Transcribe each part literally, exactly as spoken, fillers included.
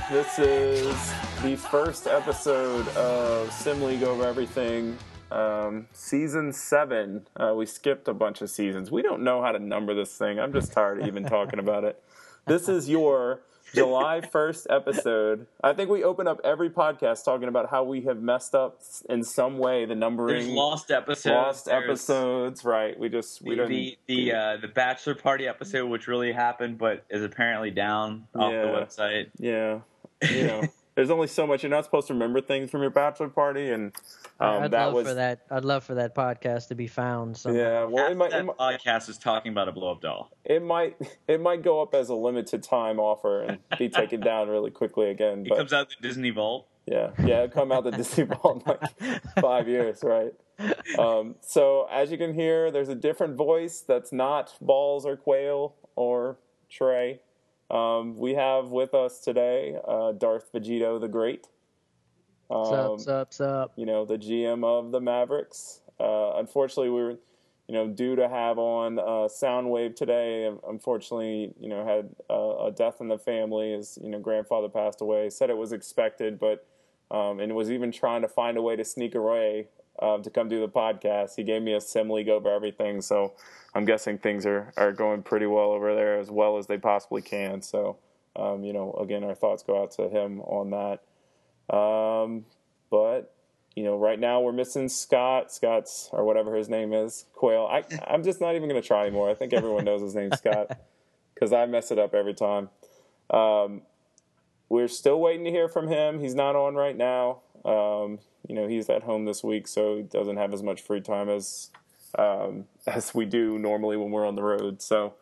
This is the first episode of Sim League Over Everything, um, season seven. Uh, we skipped a bunch of seasons. We don't know how to number this thing. I'm just tired of even talking about it. This is your July first episode. I think we open up every podcast talking about how we have messed up in some way the numbering. There's lost episodes. Lost episodes, right? We just we the don't the the, uh, the bachelor party episode, which really happened, but is apparently down off Yeah. the website. Yeah, you know, there's only so much. You're not supposed to remember things from your bachelor party, and um, I'd that love was for that. I'd love for that podcast to be found somehow. yeah. Well, Half it might, that it might podcast is talking about a blow up doll. it might it might go up as a limited time offer and be taken down really quickly again. It But comes out the Disney Vault. yeah, yeah, it'll come out the Disney Vault in like five years, right? Um, so as you can hear, there's a different voice that's not Balls or Quail or Trey. Um, we have with us today uh, Darth Vegito the Great. Um, What's up, what's up, what's up? You know, the G M of the Mavericks. Uh, unfortunately, we were, you know, due to have on uh, Soundwave today. Unfortunately, you know, had uh, a death in the family. His, you know, grandfather passed away. Said it was expected, but um, and was even trying to find a way to sneak away uh, to come do the podcast. He gave me a Sim League Over Everything, so I'm guessing things are, are going pretty well over there, as well as they possibly can. So, um, you know, again, our thoughts go out to him on that. Um, but, you know, right now we're missing Scott, Scott's, or whatever his name is, Quail. I, I'm just not even going to try anymore. I think everyone knows his name's Scott, because I mess it up every time. Um, we're still waiting to hear from him. He's not on right now. Um, you know, he's at home this week, so he doesn't have as much free time as um, as we do normally when we're on the road. So,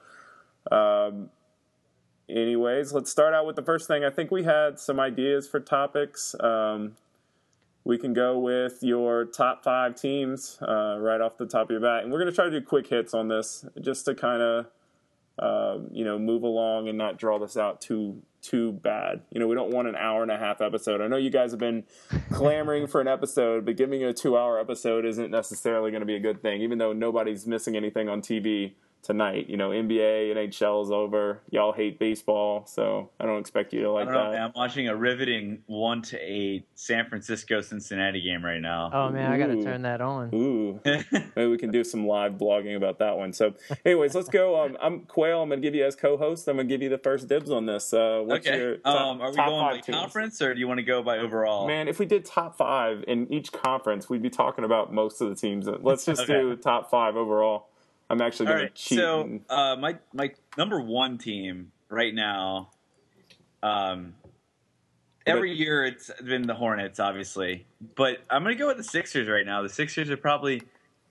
um, anyways, let's start out with the first thing. I think we had some ideas for topics. Um, we can go with your top five teams uh, right off the top of your bat. And we're going to try to do quick hits on this just to kind of, uh, you know, move along and not draw this out too too bad. You know, we don't want an hour and a half episode. I know you guys have been clamoring for an episode, but giving you a two-hour episode isn't necessarily going to be a good thing, even though nobody's missing anything on T V tonight. You know, N B A, N H L is over. Y'all hate baseball, so I don't expect you to like I don't know, that. man. I'm watching a riveting one to eight San Francisco Cincinnati game right now. Oh man, I gotta Ooh. turn that on. Ooh, maybe we can do some live blogging about that one. So, anyways, let's go. Um, I'm Quail. I'm going to give you as co-host. I'm going to give you the first dibs on this. Uh, what's Okay. your top, um, are we top going five by teams? conference, or do you want to go by overall? Man, if we did top five in each conference, we'd be talking about most of the teams. Let's just Okay. do top five overall. I'm actually All going right, to cheat. so and- uh, my my number one team right now. Um, every year it's been the Hornets, obviously, but I'm gonna go with the Sixers right now. The Sixers are probably,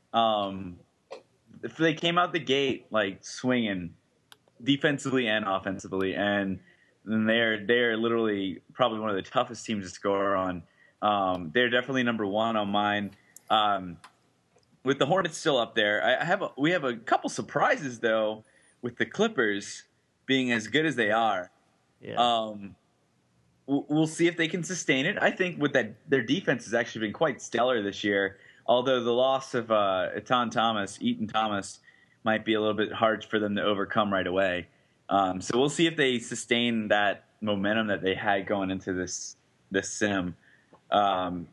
um, if they came out the gate like swinging, defensively and offensively, and then they're they're literally probably one of the toughest teams to score on. Um, they're definitely number one on mine. Um, With the Hornets still up there, I have a, we have a couple surprises though with the Clippers being as good as they are. Yeah. Um, we'll, we'll see if they can sustain it. I think with that, their defense has actually been quite stellar this year. Although the loss of uh, Etan Thomas, Eaton Thomas, might be a little bit hard for them to overcome right away. Um, so we'll see if they sustain that momentum that they had going into this this sim. Um,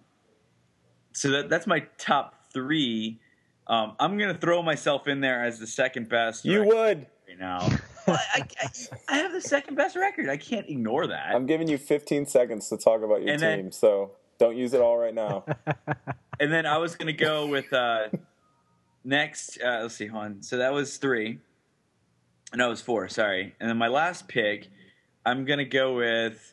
so that, that's my top three. Um, I'm going to throw myself in there as the second best. you right, would. right now. Well, I, I, I have the second best record. I can't ignore that. I'm giving you fifteen seconds to talk about your And team, then- so don't use it all right now. And then I was going to go with uh, next. Uh, let's see, hold on. So that was three. No, it was four. Sorry. And then my last pick, I'm going to go with.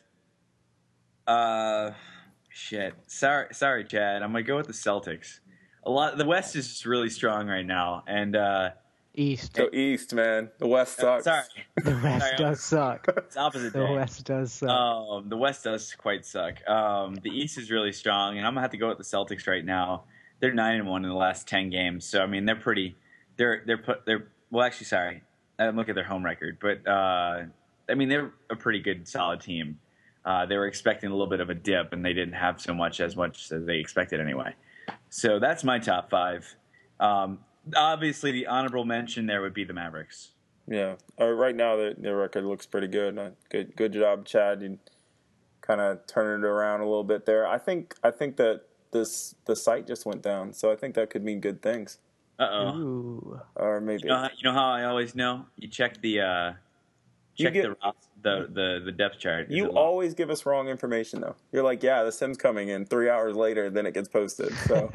Uh, shit. Sorry, sorry, Chad. I'm going to go with the Celtics. A lot. The West is just really strong right now, and uh, East. Go East, man. The West sucks. sorry, The West sorry, does suck. it's opposite The day. West does suck. Um, the West does quite suck. Um, the East is really strong, and I'm gonna have to go with the Celtics right now. They're nine and one in the last ten games, so I mean they're pretty. They're they're put they're well actually sorry. I didn't look at their home record, but uh, I mean they're a pretty good solid team. Uh, they were expecting a little bit of a dip, and they didn't have so much as much as they expected anyway. So that's my top five. Um, obviously, the honorable mention there would be the Mavericks. Yeah. Uh, right now, their, their record looks pretty good. Uh, good, good job, Chad. You kind of turning it around a little bit there. I think I think that this the site just went down, so I think that could mean good things. Uh oh. Ooh. Or maybe You know, how, you know how I always know? You check the uh, You check get- the, ros- the the the depth chart. Is you it locked? always give us wrong information though. You're like, yeah, the sim's coming in three hours later, then it gets posted. So,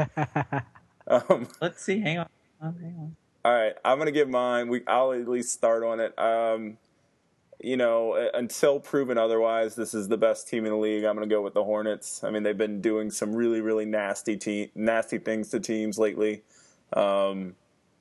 um, Let's see. Hang on. Oh, hang on. all right, I'm gonna give mine. We I'll at least start on it. Um, you know, uh, until proven otherwise, this is the best team in the league. I'm going to go with the Hornets. I mean, they've been doing some really, really nasty te- nasty things to teams lately. Um,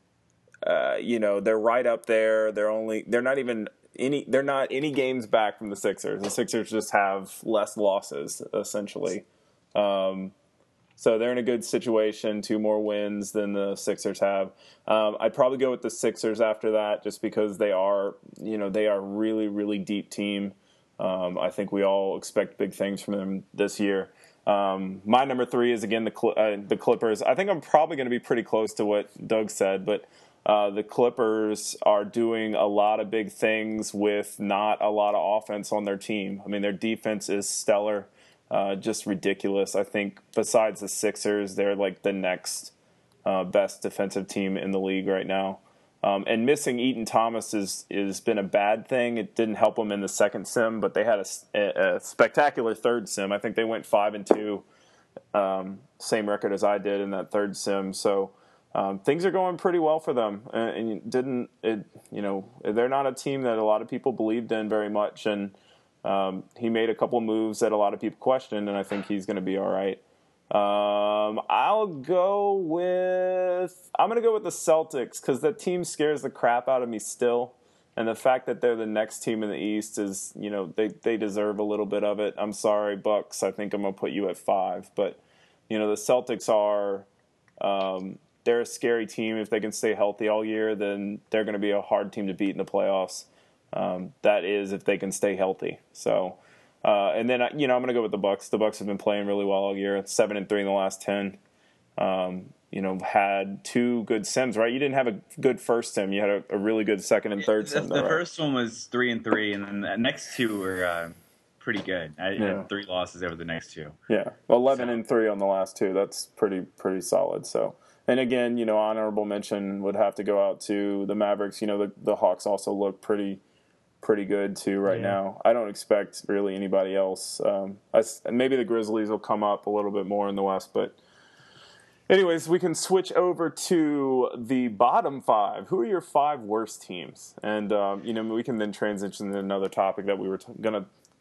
uh, you know, they're right up there. They're only they're not even any they're not any games back from the Sixers. The Sixers just have less losses essentially. Um, So they're in a good situation, two more wins than the Sixers have. Um, I'd probably go with the Sixers after that just because they are, you know, they are a really, really deep team. Um, I think we all expect big things from them this year. Um, my number three is, again, the Cl- uh, the Clippers. I think I'm probably going to be pretty close to what Doug said, but uh, the Clippers are doing a lot of big things with not a lot of offense on their team. I mean, their defense is stellar. Uh, just ridiculous. I think besides the Sixers, they're like the next uh, best defensive team in the league right now. Um, and missing Eaton Thomas is is been a bad thing. It didn't help them in the second sim, but they had a, a spectacular third sim. I think they went five and two, um, same record as I did in that third sim. So um, things are going pretty well for them. And, and it didn't it? You know, they're not a team that a lot of people believed in very much, and Um, he made a couple moves that a lot of people questioned, and I think he's going to be all right. Um, I'll go with I'm going to go with the Celtics because that team scares the crap out of me still, and the fact that they're the next team in the East is, you know, they they deserve a little bit of it. I'm sorry, Bucks. I think I'm going to put you at five, but you know the Celtics are um, they're a scary team. If they can stay healthy all year, then they're going to be a hard team to beat in the playoffs. Um, that is if they can stay healthy. So, uh, and then you know I'm going to go with the Bucks. The Bucks have been playing really well all year. It's seven and three in the last ten. Um, you know, had two good sims, right? You didn't have a good first sim. You had a, a really good second and third The, sim. the though, right? first one was three and three, and then the next two were uh, pretty good. I Yeah. had three losses over the next two. Yeah, eleven So- and three on the last two. That's pretty pretty solid. So, and again, you know, honorable mention would have to go out to the Mavericks. You know, the the Hawks also look pretty. pretty good too right Yeah. now. I don't expect really anybody else. Um, I, maybe the Grizzlies will come up a little bit more in the West, but anyways, we can switch over to the bottom five. Who are your five worst teams? And um, you know, we can then transition to another topic that we were t- gonna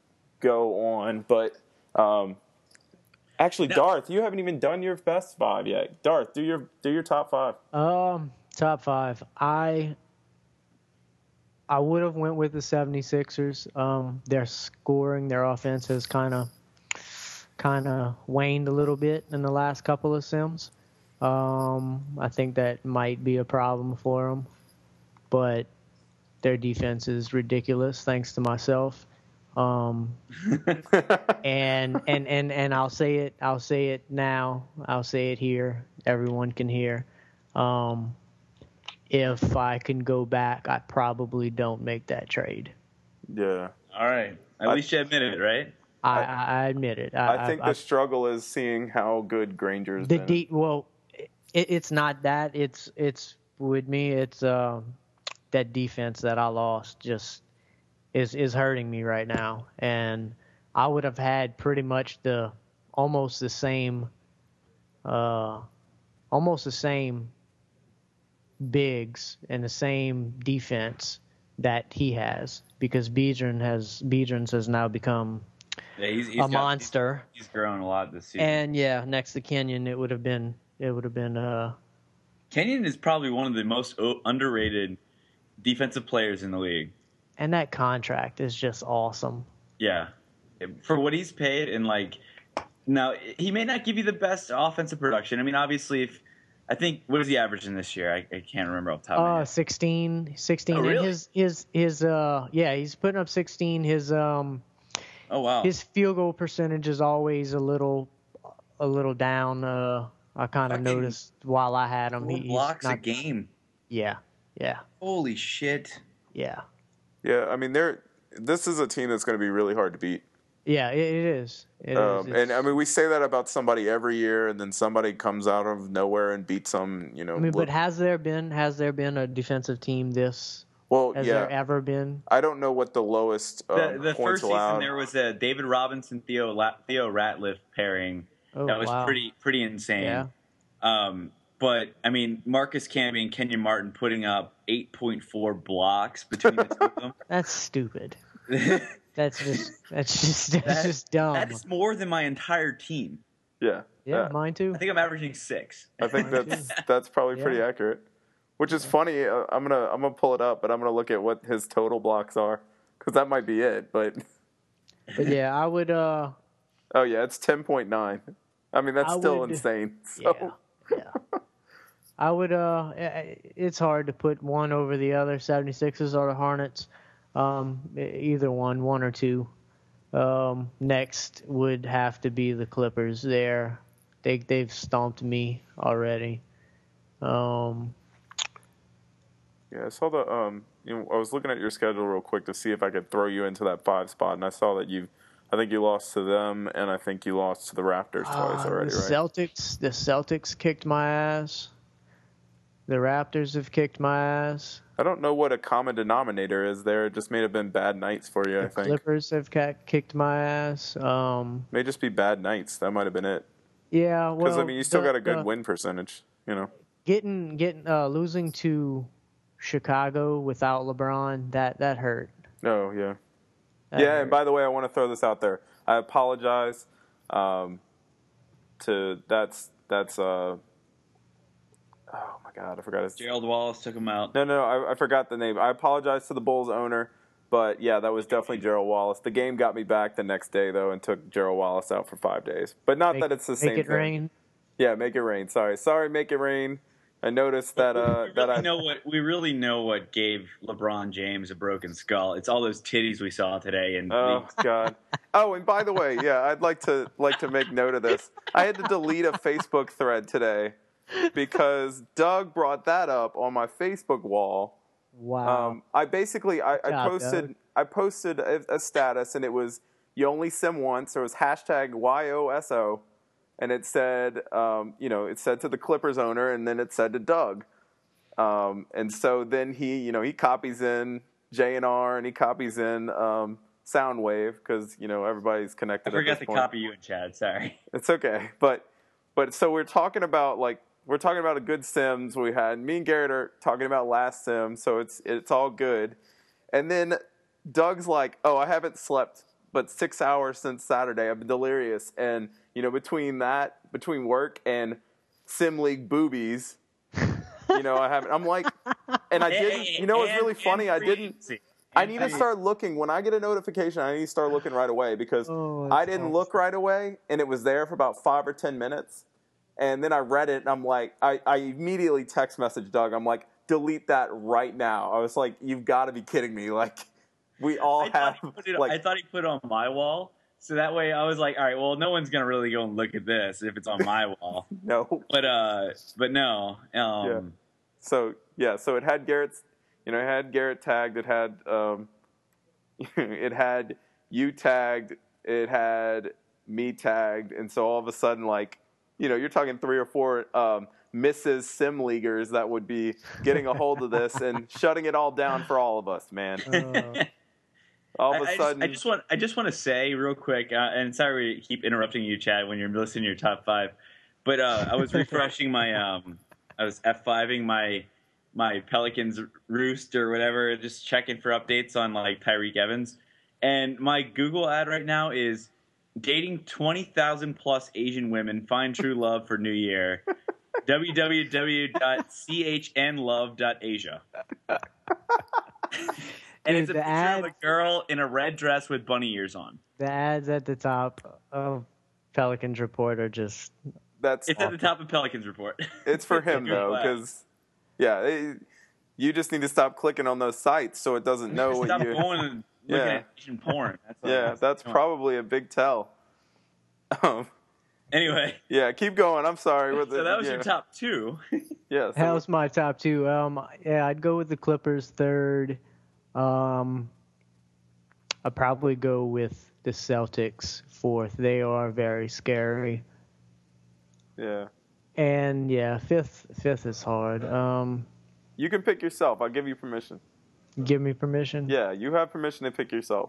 go on. But um, actually, No. Darth, you haven't even done your best five yet. Darth, do your do your top five. Um, top five. I I would have went with the 76ers. Um, their scoring, their offense has kind of kind of waned a little bit in the last couple of sims. Um, I think that might be a problem for them, but their defense is ridiculous, thanks to myself. Um, and and and and I'll say it. I'll say it now. I'll say it here. Everyone can hear. Um, if I can go back, I probably don't make that trade. Yeah. All right. At I- least you admitted it, right? I, I- I, I admit it. I think I, the struggle is seeing how good Granger's the been. deep. Well, it, it's not that. It's it's with me. It's um, that defense that I lost just is is hurting me right now, and I would have had pretty much the almost the same, uh, almost the same bigs and the same defense that he has, because Biedron has Biedrons has now become Yeah, he's, he's a got- monster. He's, he's grown a lot this season. And yeah, next to Kenyon, it would have been it would have been uh Kenyon is probably one of the most o- underrated defensive players in the league. and that contract is just awesome. Yeah, for what he's paid, and like now he may not give you the best offensive production. I mean, obviously, if I think what is he averaging this year? I, I can't remember off the top of my Uh head. sixteen, sixteen Oh, and really? his his his uh yeah, he's putting up sixteen. His um Oh wow, his field goal percentage is always a little a little down. Uh I kind of Fucking noticed while I had him. four He, he's blocks a not, game. Yeah, yeah, Holy shit! yeah. Yeah, I mean, they're this is a team that's going to be really hard to beat. Yeah, it, it is. It Um, is. and I mean, we say that about somebody every year, and then somebody comes out of nowhere and beats them. You know. I mean, look, but has there been has there been a defensive team this? well, Has yeah. there ever been? I don't know what the lowest um, The, the points first allowed. season there was a David Robinson Theo La- Theo Ratliff pairing Oh, that was wow. pretty pretty insane. Yeah. Um, but I mean, Marcus Camby and Kenyon Martin putting up eight point four blocks between the two of them. That's stupid. That's just that's just that's That- just dumb. That's more than my entire team. Yeah. yeah, Uh, mine too. I think I'm averaging six. I think Mine that's too. that's probably Yeah. pretty accurate. Which is funny. Uh, I'm gonna I'm gonna pull it up, but I'm gonna look at what his total blocks are because that might be it. But But yeah, I would. Uh, oh yeah, it's ten point nine. I mean that's I still would- insane. So. yeah, yeah. I would. Uh, i- it's hard to put one over the other. seventy-sixers or the Hornets. Um, e- either one, one or two. Um, next would have to be the Clippers. There, they they've stomped me already. Um, Yeah, I saw the um. You know, I was looking at your schedule real quick to see if I could throw you into that five spot, and I saw that you, I think you lost to them, and I think you lost to the Raptors twice uh, already, the right? Celtics, the Celtics kicked my ass. The Raptors have kicked my ass. I don't know what a common denominator is there. It just may have been bad nights for you. I The think Clippers have ca- kicked my ass. Um, may just be bad nights. That might have been it. yeah, well, Because I mean, you still the- got a good the- win percentage. You know. Getting getting uh, losing to Chicago without LeBron, that that hurt. Oh yeah. That yeah, hurt. and by the way, I want to throw this out there. I apologize. Um, to that's that's uh. Oh my God, I forgot his. Gerald Wallace took him out. No, no, I, I forgot the name. I apologize to the Bulls owner, but yeah, that was definitely Gerald Wallace. The game got me back the next day though, and took Gerald Wallace out for five days. But not make, that it's the make same it thing. rain. Yeah, make it rain. Sorry, sorry, make it rain. I noticed that uh we that really I know what we really know what gave LeBron James a broken skull. It's all those titties we saw today. And Oh God. Oh, and by the way, yeah, I'd like to like to make note of this. I had to delete a Facebook thread today because Doug brought that up on my Facebook wall. Wow. Um, I basically I, I job, posted Doug. I posted a, a status and it was you only sim once. So it was hashtag Y O S O, and it said um, you know it said to the Clippers owner, and then it said to Doug. Um, and so then he you know he copies in J and R and he copies in um, Soundwave because you know everybody's I connected. forgot at to this point. copy you and Chad. Sorry. It's okay, but but so we're talking about like we're talking about a good Sims we had. Me and Garrett are talking about last Sim, so it's it's all good. And then Doug's like, "Oh, I haven't slept but six hours since Saturday. I've been delirious, and you know between that, between work and Sim League boobies, you know I haven't. I'm like, and I didn't. You know what's really funny? I didn't. I need to start looking. When I get a notification, I need to start looking right away because Oh, that's I didn't awesome. look right away, and it was there for about five or ten minutes. And then I read it, and I'm like, I, I immediately text message Doug. I'm like, delete that right now. I was like, you've got to be kidding me. Like, we all I have, thought, he put it, like, I thought he put it on my wall. So that way I was like, all right, well, no one's going to really go and look at this if it's on my wall. no. But uh, but no. Um, Yeah. So, yeah, so it had Garrett's, you know, it had Garrett tagged. It had, um, it had you tagged. It had me tagged. And so all of a sudden, like, you know, you're talking three or four um, Missus Sim Leaguers that would be getting a hold of this and shutting it all down for all of us, man. Uh, All of I, a I sudden, just, I just want I just want to say real quick, uh, and sorry to keep interrupting you, Chad, when you're listening to your top five, but uh, I was refreshing my um, I was F fiving my my Pelicans roost or whatever, just checking for updates on like Tyreek Evans, and my Google ad right now is dating twenty thousand plus Asian women, find true love for New Year. w w w dot c h n love dot asia And Dude, it's a the picture ad- of a girl in a red dress with bunny ears on. the ads at the top of Pelicans Report are just that's It's at the top of Pelicans Report. it's for him Google though, Ads. because yeah, it, you just need to stop clicking on those sites so it doesn't know what Stop you. going and looking Yeah. at Asian porn. That's all. Yeah, that's Come on. probably a big tell. Um, Anyway, yeah, keep going. I'm sorry. With so the, that was yeah. your top two. Yeah, so that was my top two. Um, yeah, I'd go with the Clippers third. Um, I'd probably go with the Celtics fourth. They are very scary. Yeah. And yeah, fifth fifth is hard. Um, You can pick yourself. I'll give you permission. give me permission. Yeah, you have permission to pick yourself.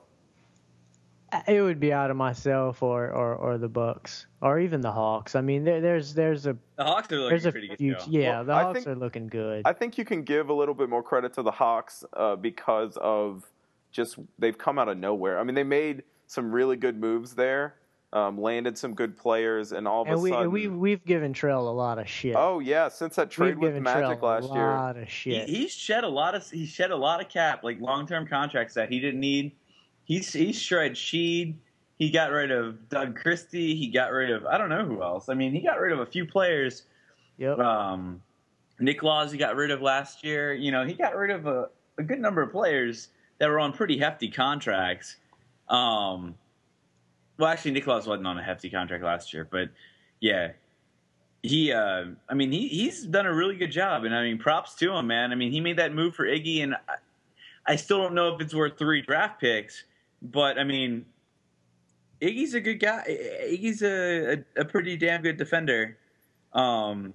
It would be out of myself or, or, or the Bucks or even the Hawks. I mean, there, there's there's a The Hawks are there's looking a pretty good. future, Too. yeah. Well, the I Hawks think- are looking good. I think you can give a little bit more credit to the Hawks uh, because of just they've come out of nowhere. I mean, they made some really good moves there, um, landed some good players, and all of and a we sudden, and we we've given Trell a lot of shit. oh yeah, since that trade we've with given Magic Trell last a year, lot of He, shit. he's shed a lot of he shed a lot of cap, like long term contracts that he didn't need. He's he shred Sheed. He got rid of Doug Christie. He got rid of I don't know who else. I mean, he got rid of a few players. Yep. Um, Nick Laws he got rid of last year. You know, he got rid of a, a good number of players that were on pretty hefty contracts. Um, well, actually, Nick Laws wasn't on a hefty contract last year, but yeah, he. Uh, I mean, he he's done a really good job, and I mean, props to him, man. I mean, he made that move for Iggy, and I, I still don't know if it's worth three draft picks, but I mean, Iggy's a good guy. Iggy's a a, a pretty damn good defender. Um,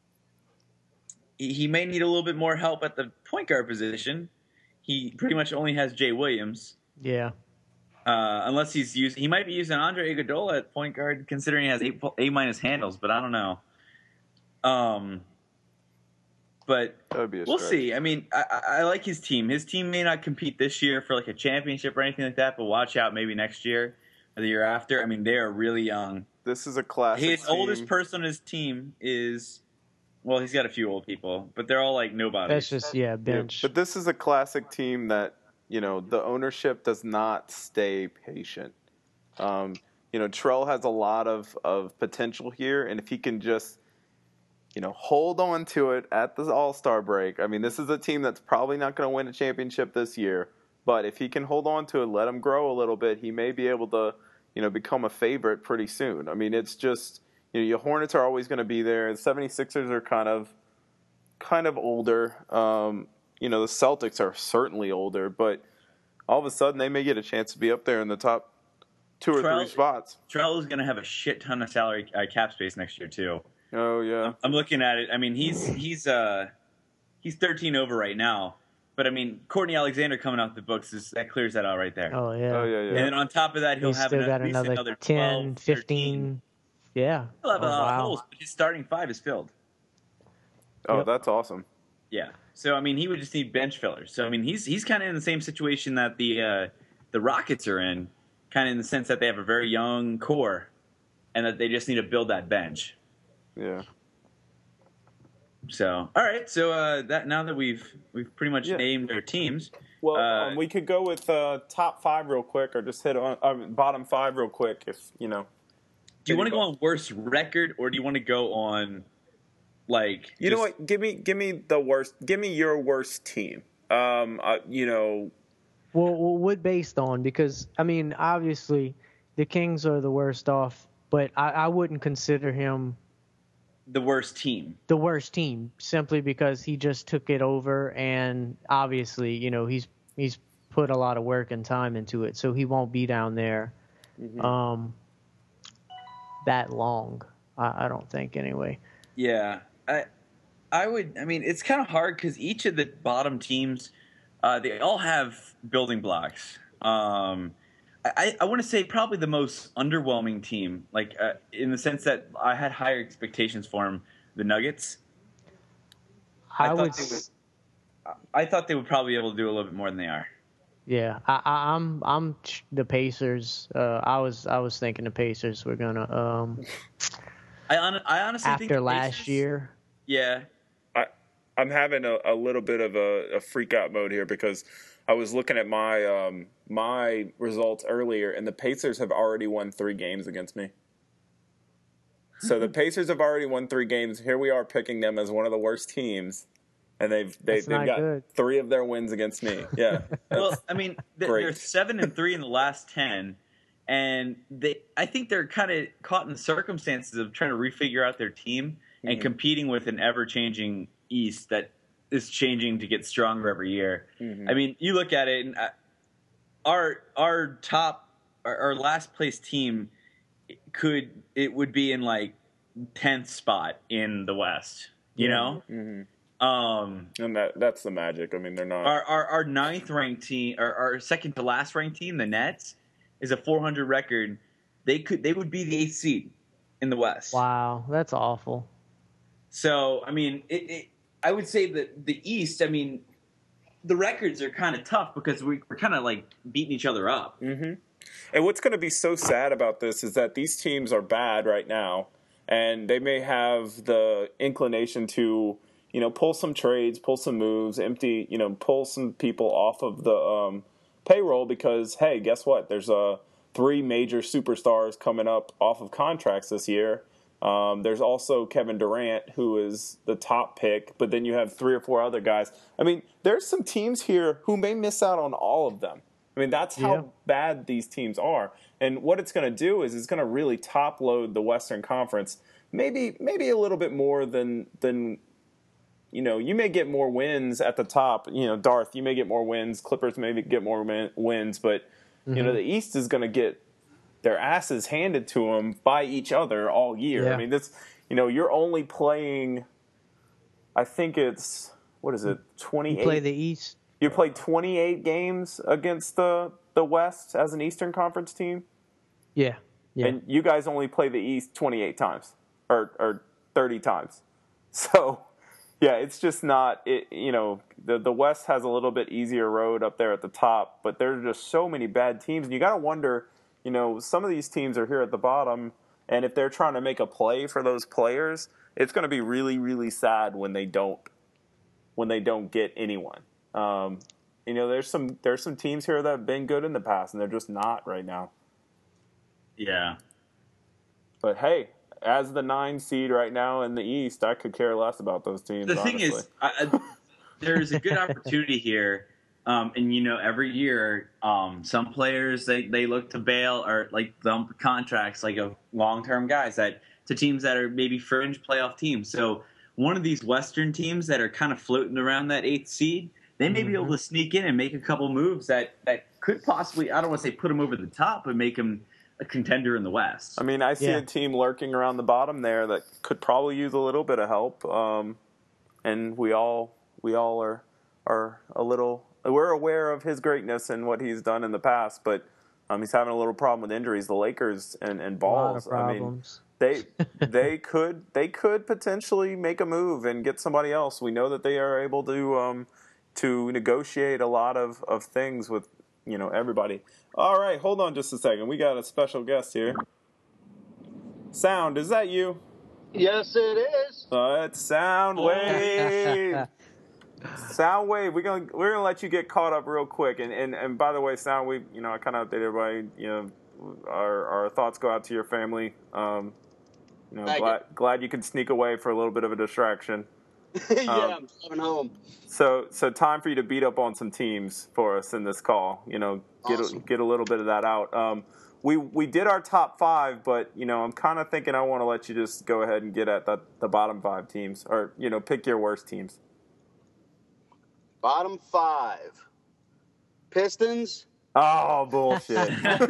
he, he may need a little bit more help at the point guard position. He pretty much only has Jay Williams. Yeah. Uh, unless he's using, he might be using Andre Iguodala at point guard, considering he has eight A minus handles. But I don't know. Um, but that would be a we'll stretch. see. I mean, I, I I like his team. His team may not compete this year for like a championship or anything like that, but watch out maybe next year or the year after. I mean, they are really young. This is a classic. His team. oldest person on his team is, well, he's got a few old people, but they're all like nobody. That's just yeah, Yeah, bench. but this is a classic team that, you know, the ownership does not stay patient. Um, you know, Trell has a lot of, of potential here, and if he can just, you know, hold on to it at the All-Star break. I mean, this is a team that's probably not going to win a championship this year, but if he can hold on to it, let him grow a little bit, he may be able to, you know, become a favorite pretty soon. I mean, it's just, you know, your Hornets are always going to be there. The seventy-sixers are kind of kind of older. Um, you know, the Celtics are certainly older, but all of a sudden they may get a chance to be up there in the top two or Trell- three spots. Trell is going to have a shit ton of salary uh, cap space next year too. Oh, yeah. I'm looking at it. I mean, he's he's uh he's thirteen over right now, but I mean, Courtney Alexander coming off the books is that clears that out right there. Oh yeah. Oh, yeah, yeah. And then on top of that, he'll He's have still an, got at least another, another ten, twelve, fifteen. thirteen. Yeah. He'll have oh, uh, wow. holes, but his starting five is filled. Oh, Yep. that's awesome. Yeah. So I mean, he would just need bench fillers. So I mean, he's he's kind of in the same situation that the uh, the Rockets are in, kind of in the sense that they have a very young core, and that they just need to build that bench. Yeah. So all right. So uh, that now that we've we've pretty much Yeah. named our teams. Well, Uh, um, we could go with uh, top five real quick, or just hit on uh, bottom five real quick, if you know. Do you want to go Anybody. on worst record, or do you want to go on like? You know just- what? Give me, give me the worst. Give me your worst team. Um, uh, you know, Well, well, what based on? Because I mean, obviously, the Kings are the worst off, but I, I wouldn't consider him The worst team. the worst team simply because he just took it over, and obviously, you know, he's he's put a lot of work and time into it, so he won't be down there um, that long. I, I don't think, anyway. Yeah, I, I would. I mean, it's kind of hard because each of the bottom teams, uh, they all have building blocks. Um, I, I want to say probably the most underwhelming team, like uh, in the sense that I had higher expectations for them, the Nuggets. I I, thought would, they s- I thought they would probably be able to do a little bit more than they are. yeah. I, I, I'm I'm ch- the Pacers. Uh, I was I was thinking the Pacers were gonna um, I, hon- I honestly think after the last Pacers- year. Yeah, I, I'm having a, a little bit of a, a freak out mode here because I was looking at my um, my results earlier, and the Pacers have already won three games against me. So the Pacers have already won three games. Here we are picking them as one of the worst teams, and they've they, That's they've not got good. three of their wins against me. Yeah. well, I mean, th- Great. they're seven and three in the last ten, and they. I think they're kind of caught in the circumstances of trying to refigure out their team and Mhm. competing with an ever-changing East that is changing to get stronger every year. Mhm. I mean, you look at it, and I, our our top our, our last place team could it would be in like tenth spot in the West. You Yeah. know. Mm-hmm. Um, and that that's the magic. I mean, they're not our our, our ninth ranked team, our, our second to last ranked team, the Nets, is a four hundred record. They could they would be the eighth seed in the West. Wow, that's awful. So I mean, it, it, I would say that the East. I mean, the records are kind of tough because we, we're kind of like beating each other up. Mm-hmm. And what's going to be so sad about this is that these teams are bad right now, and they may have the inclination to, you know, pull some trades, pull some moves, empty, you know, pull some people off of the um, payroll because, hey, guess what? There's uh, three major superstars coming up off of contracts this year. Um, there's also Kevin Durant, who is the top pick, but then you have three or four other guys. I mean, there's some teams here who may miss out on all of them. I mean, that's how Yeah. bad these teams are. And what it's going to do is it's going to really top load the Western Conference, maybe maybe a little bit more than than. You know, you may get more wins at the top. You know, Darth, you may get more wins. Clippers may get more win- wins. But, mm-hmm. you know, the East is going to get their asses handed to them by each other all year. Yeah. I mean, this, you know, you're only playing, I think it's, what is it, twenty-eight? You play the East. You play twenty-eight games against the, the West as an Eastern Conference team? Yeah, yeah. And you guys only play the East twenty-eight times or, or thirty times. So... yeah, it's just not, it, you know, the the West has a little bit easier road up there at the top, but there are just so many bad teams. And you got to wonder, you know, some of these teams are here at the bottom, and if they're trying to make a play for those players, it's going to be really, really sad when they don't, when they don't get anyone. Um, you know, there's some there's some teams here that have been good in the past, and they're just not right now. Yeah. But hey, as the nine seed right now in the East, I could care less about those teams. The thing honestly. is, I, I, there's a good opportunity here, um, and you know, every year, um, some players they, they look to bail or like dump contracts, like of long term guys that to teams that are maybe fringe playoff teams. So one of these Western teams that are kind of floating around that eighth seed, they may mm-hmm. be able to sneak in and make a couple moves that that could possibly, I don't want to say put them over the top, but make them a contender in the West. I mean, I see yeah. a team lurking around the bottom there that could probably use a little bit of help, um, and we all we all are are a little we're aware of his greatness and what he's done in the past, but um, he's having a little problem with injuries. The Lakers and, and balls. A lot of problems. I mean, they they could they could potentially make a move and get somebody else. We know that they are able to um, to negotiate a lot of, of things with. You know, everybody. All right, hold on just a second. We got a special guest here. Sound, is that you? Yes, it is. Uh, it's Soundwave. Soundwave, we're gonna we're gonna let you get caught up real quick. And and, and by the way, Soundwave, you know, I kind of updated everybody. You know, our our thoughts go out to your family. Um, you know, Thank glad you. glad you could sneak away for a little bit of a distraction. yeah, Um, I'm driving home. So, so time for you to beat up on some teams for us in this call. You know, get Awesome. a, get a little bit of that out. Um, we we did our top five, but you know, I'm kind of thinking I want to let you just go ahead and get at the, the bottom five teams, or you know, pick your worst teams. Bottom five. Pistons. Oh bullshit!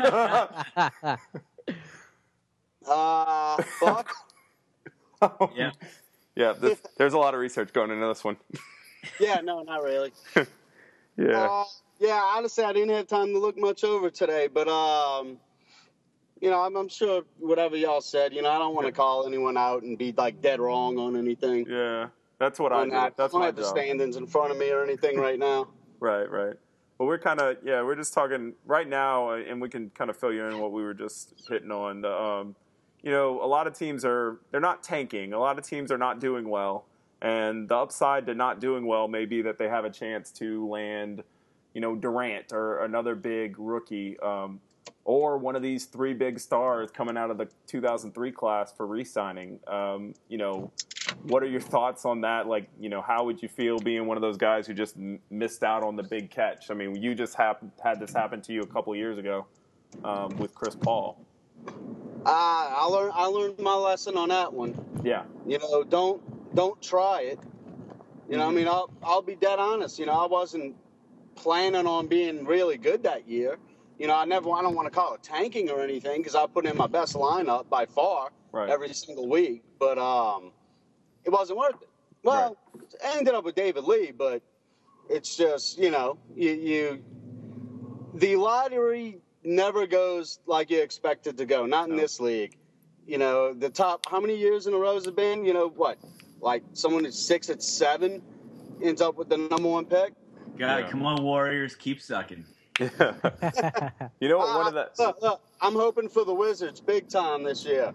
Uh, fuck. Yeah. Yeah, this, there's a lot of research going into this one. Yeah, no, not really. Yeah. Uh, yeah, honestly, I didn't have time to look much over today, but um, you know, I'm, I'm sure whatever y'all said, you know, I don't want to call anyone out and be like dead wrong on anything. Yeah, that's what I On do. that. That's I don't my have the job. standings in front of me or anything right now. Right, right. Well, we're kind of, yeah, we're just talking right now, uh, and we can kind of fill you in what we were just hitting on. The, um, you know, a lot of teams are, they're not tanking. A lot of teams are not doing well. And the upside to not doing well may be that they have a chance to land, you know, Durant or another big rookie, um, or one of these three big stars coming out of the two thousand three class for re-signing. Um, you know, what are your thoughts on that? Like, you know, how would you feel being one of those guys who just m- missed out on the big catch? I mean, you just hap- had this happen to you a couple of years ago um, with Chris Paul. Uh, I learned I learned my lesson on that one. Yeah. You know, don't don't try it. You know, I mean, I'll I'll be dead honest. You know, I wasn't planning on being really good that year. You know, I never, I don't want to call it tanking or anything because I put in my best lineup by far right. every single week, but um, it wasn't worth it. Well, right. I ended up with David Lee, but it's just, you know, you, you the lottery never goes like you expect it to go, not in no. this league. You know, the top, how many years in a row has it been? You know, what, like someone that's six at seven ends up with the number one pick? God, yeah. Come on, Warriors, keep sucking. you know what? One of the uh, uh, I'm hoping for the Wizards big time this year.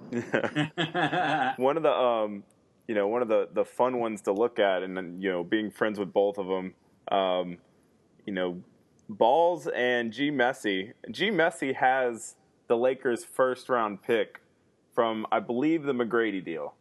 one of the um, you know, one of the, the fun ones to look at, and then you know, being friends with both of them, um, you know, Balls and G Messi. G Messi has the Lakers' first round pick from, I believe, the McGrady deal,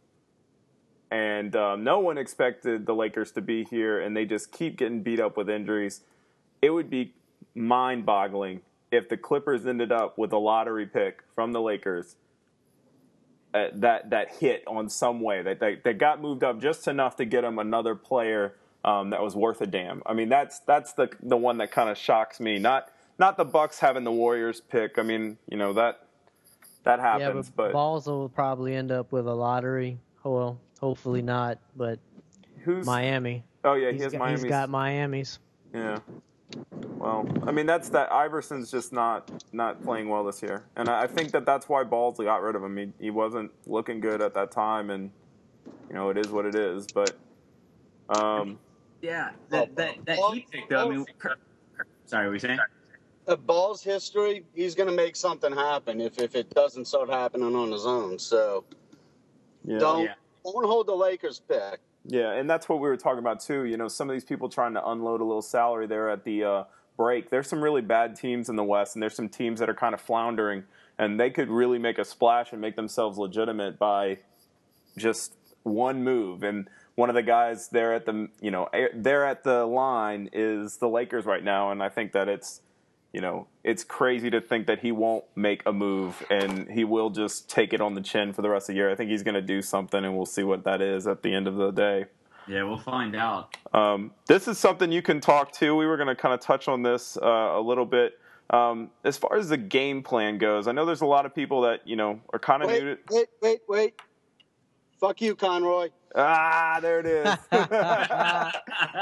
and um, no one expected the Lakers to be here, and they just keep getting beat up with injuries. It would be mind-boggling if the Clippers ended up with a lottery pick from the Lakers uh, that that hit on some way, that they, they got moved up just enough to get them another player um, that was worth a damn. I mean, that's that's the the one that kind of shocks me. Not not the Bucks having the Warriors pick. I mean, you know, that that happens. Yeah, but, but Balls will probably end up with a lottery. Well, hopefully not. But who's Miami? Oh yeah, he's he has got, Miami's. He's got Miami's. Yeah. Well, I mean, that's that. Iverson's just not not playing well this year, and I think that that's why Balls got rid of him. He he wasn't looking good at that time, and you know it is what it is. But um, yeah, that that that he picked. I mean, sorry, what were you saying? A Balls history, he's going to make something happen if if it doesn't start happening on his own. So yeah. don't yeah. don't hold the Lakers pick. Yeah, and that's what we were talking about, too. You know, some of these people trying to unload a little salary there at the uh, break. There's some really bad teams in the West, and there's some teams that are kind of floundering, and they could really make a splash and make themselves legitimate by just one move. And one of the guys there at the, you know, there at the line is the Lakers right now, and I think that it's, you know, it's crazy to think that he won't make a move and he will just take it on the chin for the rest of the year. I think he's going to do something, and we'll see what that is at the end of the day. Yeah, we'll find out. Um, this is something you can talk to. We were going to kind of touch on this uh, a little bit. Um, as far as the game plan goes, I know there's a lot of people that, you know, are kind of wait, new to... Wait, wait, wait. Fuck you, Conroy. Ah, there it is. uh,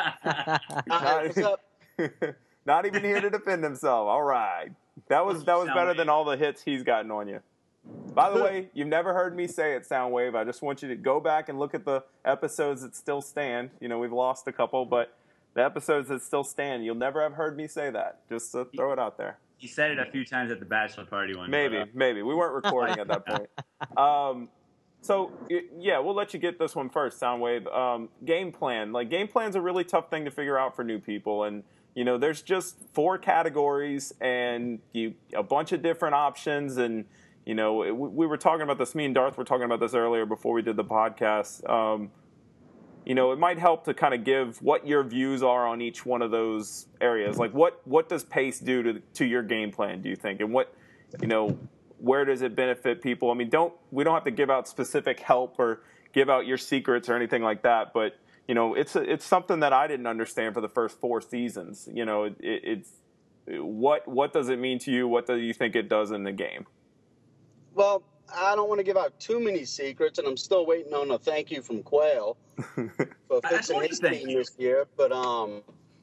what's up? Not even here to defend himself. All right. That was that was better than all the hits he's gotten on you. By the way, you've never heard me say it, Soundwave. I just want you to go back and look at the episodes that still stand. You know, we've lost a couple, but the episodes that still stand, you'll never have heard me say that. Just to throw it out there. You said it a few times at the bachelor party one. Maybe, but, uh, maybe. We weren't recording at that point. Um, so, yeah, we'll let you get this one first, Soundwave. Um, game plan. Like, game plan's a really tough thing to figure out for new people, and you know, there's just four categories and you a bunch of different options. And, you know, we, we were talking about this. Me and Darth were talking about this earlier before we did the podcast. Um, you know, it might help to kind of give what your views are on each one of those areas. Like, what, what does pace do to to your game plan, do you think? And what, you know, where does it benefit people? I mean, don't we don't have to give out specific help or give out your secrets or anything like that, but you know, it's a, it's something that I didn't understand for the first four seasons. You know, it, it's what what does it mean to you? What do you think it does in the game? Well, I don't want to give out too many secrets, and I'm still waiting on a thank you from Quail for fixing his team this year. But um,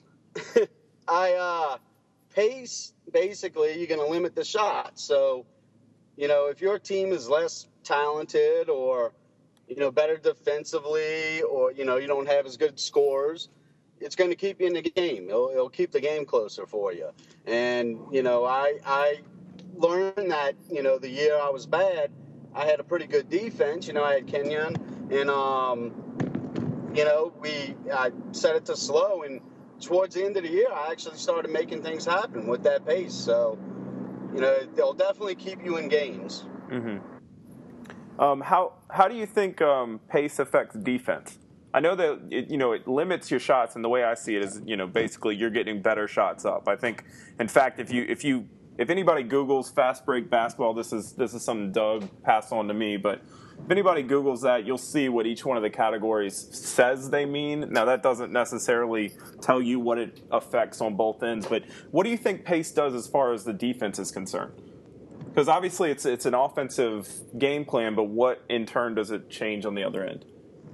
I uh, pace basically you're going to limit the shots. So, you know, if your team is less talented or you know, better defensively, or, you know, you don't have as good scores, it's going to keep you in the game. It'll, it'll keep the game closer for you. And, you know, I I learned that, you know, the year I was bad, I had a pretty good defense. You know, I had Kenyon, and, um, you know, we I set it to slow, and towards the end of the year, I actually started making things happen with that pace. So, you know, they'll definitely keep you in games. Mm-hmm. Um, how how do you think um, pace affects defense? I know that it, you know it limits your shots, and the way I see it is, you know, basically you're getting better shots up. I think, in fact, if you if you if anybody Googles fast break basketball, this is this is something Doug passed on to me, but if anybody Googles that, you'll see what each one of the categories says they mean. Now, that doesn't necessarily tell you what it affects on both ends, but what do you think pace does as far as the defense is concerned? Because obviously it's it's an offensive game plan, but what in turn does it change on the other end?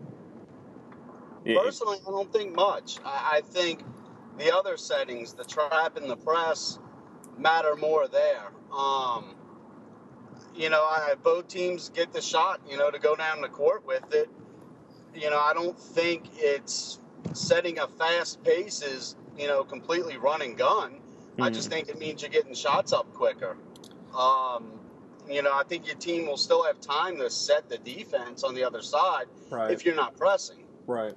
Personally, I don't think much. I, I think the other settings, the trap and the press, matter more there. Um, you know, I, both teams get the shot, you know, to go down the court with it. You know, I don't think it's setting a fast pace is, you know, completely run and gun. Mm-hmm. I just think it means you're getting shots up quicker. Um, you know, I think your team will still have time to set the defense on the other side right. if you're not pressing. Right.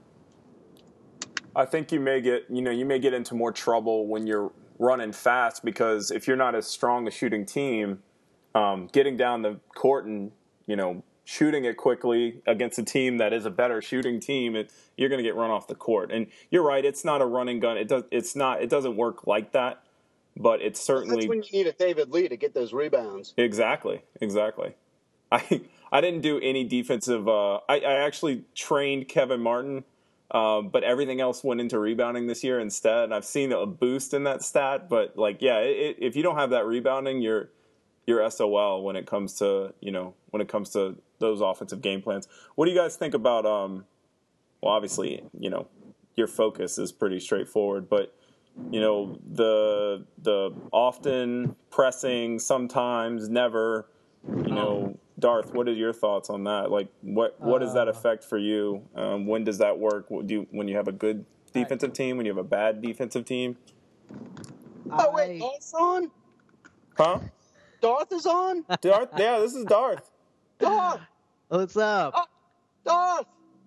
I think you may get, you know, you may get into more trouble when you're running fast because if you're not as strong a shooting team, um, getting down the court and, you know, shooting it quickly against a team that is a better shooting team, it, you're going to get run off the court. And you're right, it's not a run and gun. It does. It's not. It doesn't work like that. But it's certainly. That's when you need a David Lee to get those rebounds. Exactly. Exactly. I I didn't do any defensive. Uh, I, I actually trained Kevin Martin, uh, but everything else went into rebounding this year instead. And I've seen a boost in that stat. But like, yeah, it, if you don't have that rebounding, you're you're S O L when it comes to you know when it comes to those offensive game plans. What do you guys think about? Um, well, obviously, you know, your focus is pretty straightforward, but. You know, the the often pressing, sometimes never, you know, Darth, what are your thoughts on that? Like, what what does that affect for you? Um, when does that work? What do you, when you have a good defensive team, when you have a bad defensive team? Oh, wait, Darth's on? Huh? Darth is on? Darth? Yeah, this is Darth. Darth! What's up? Oh, Darth!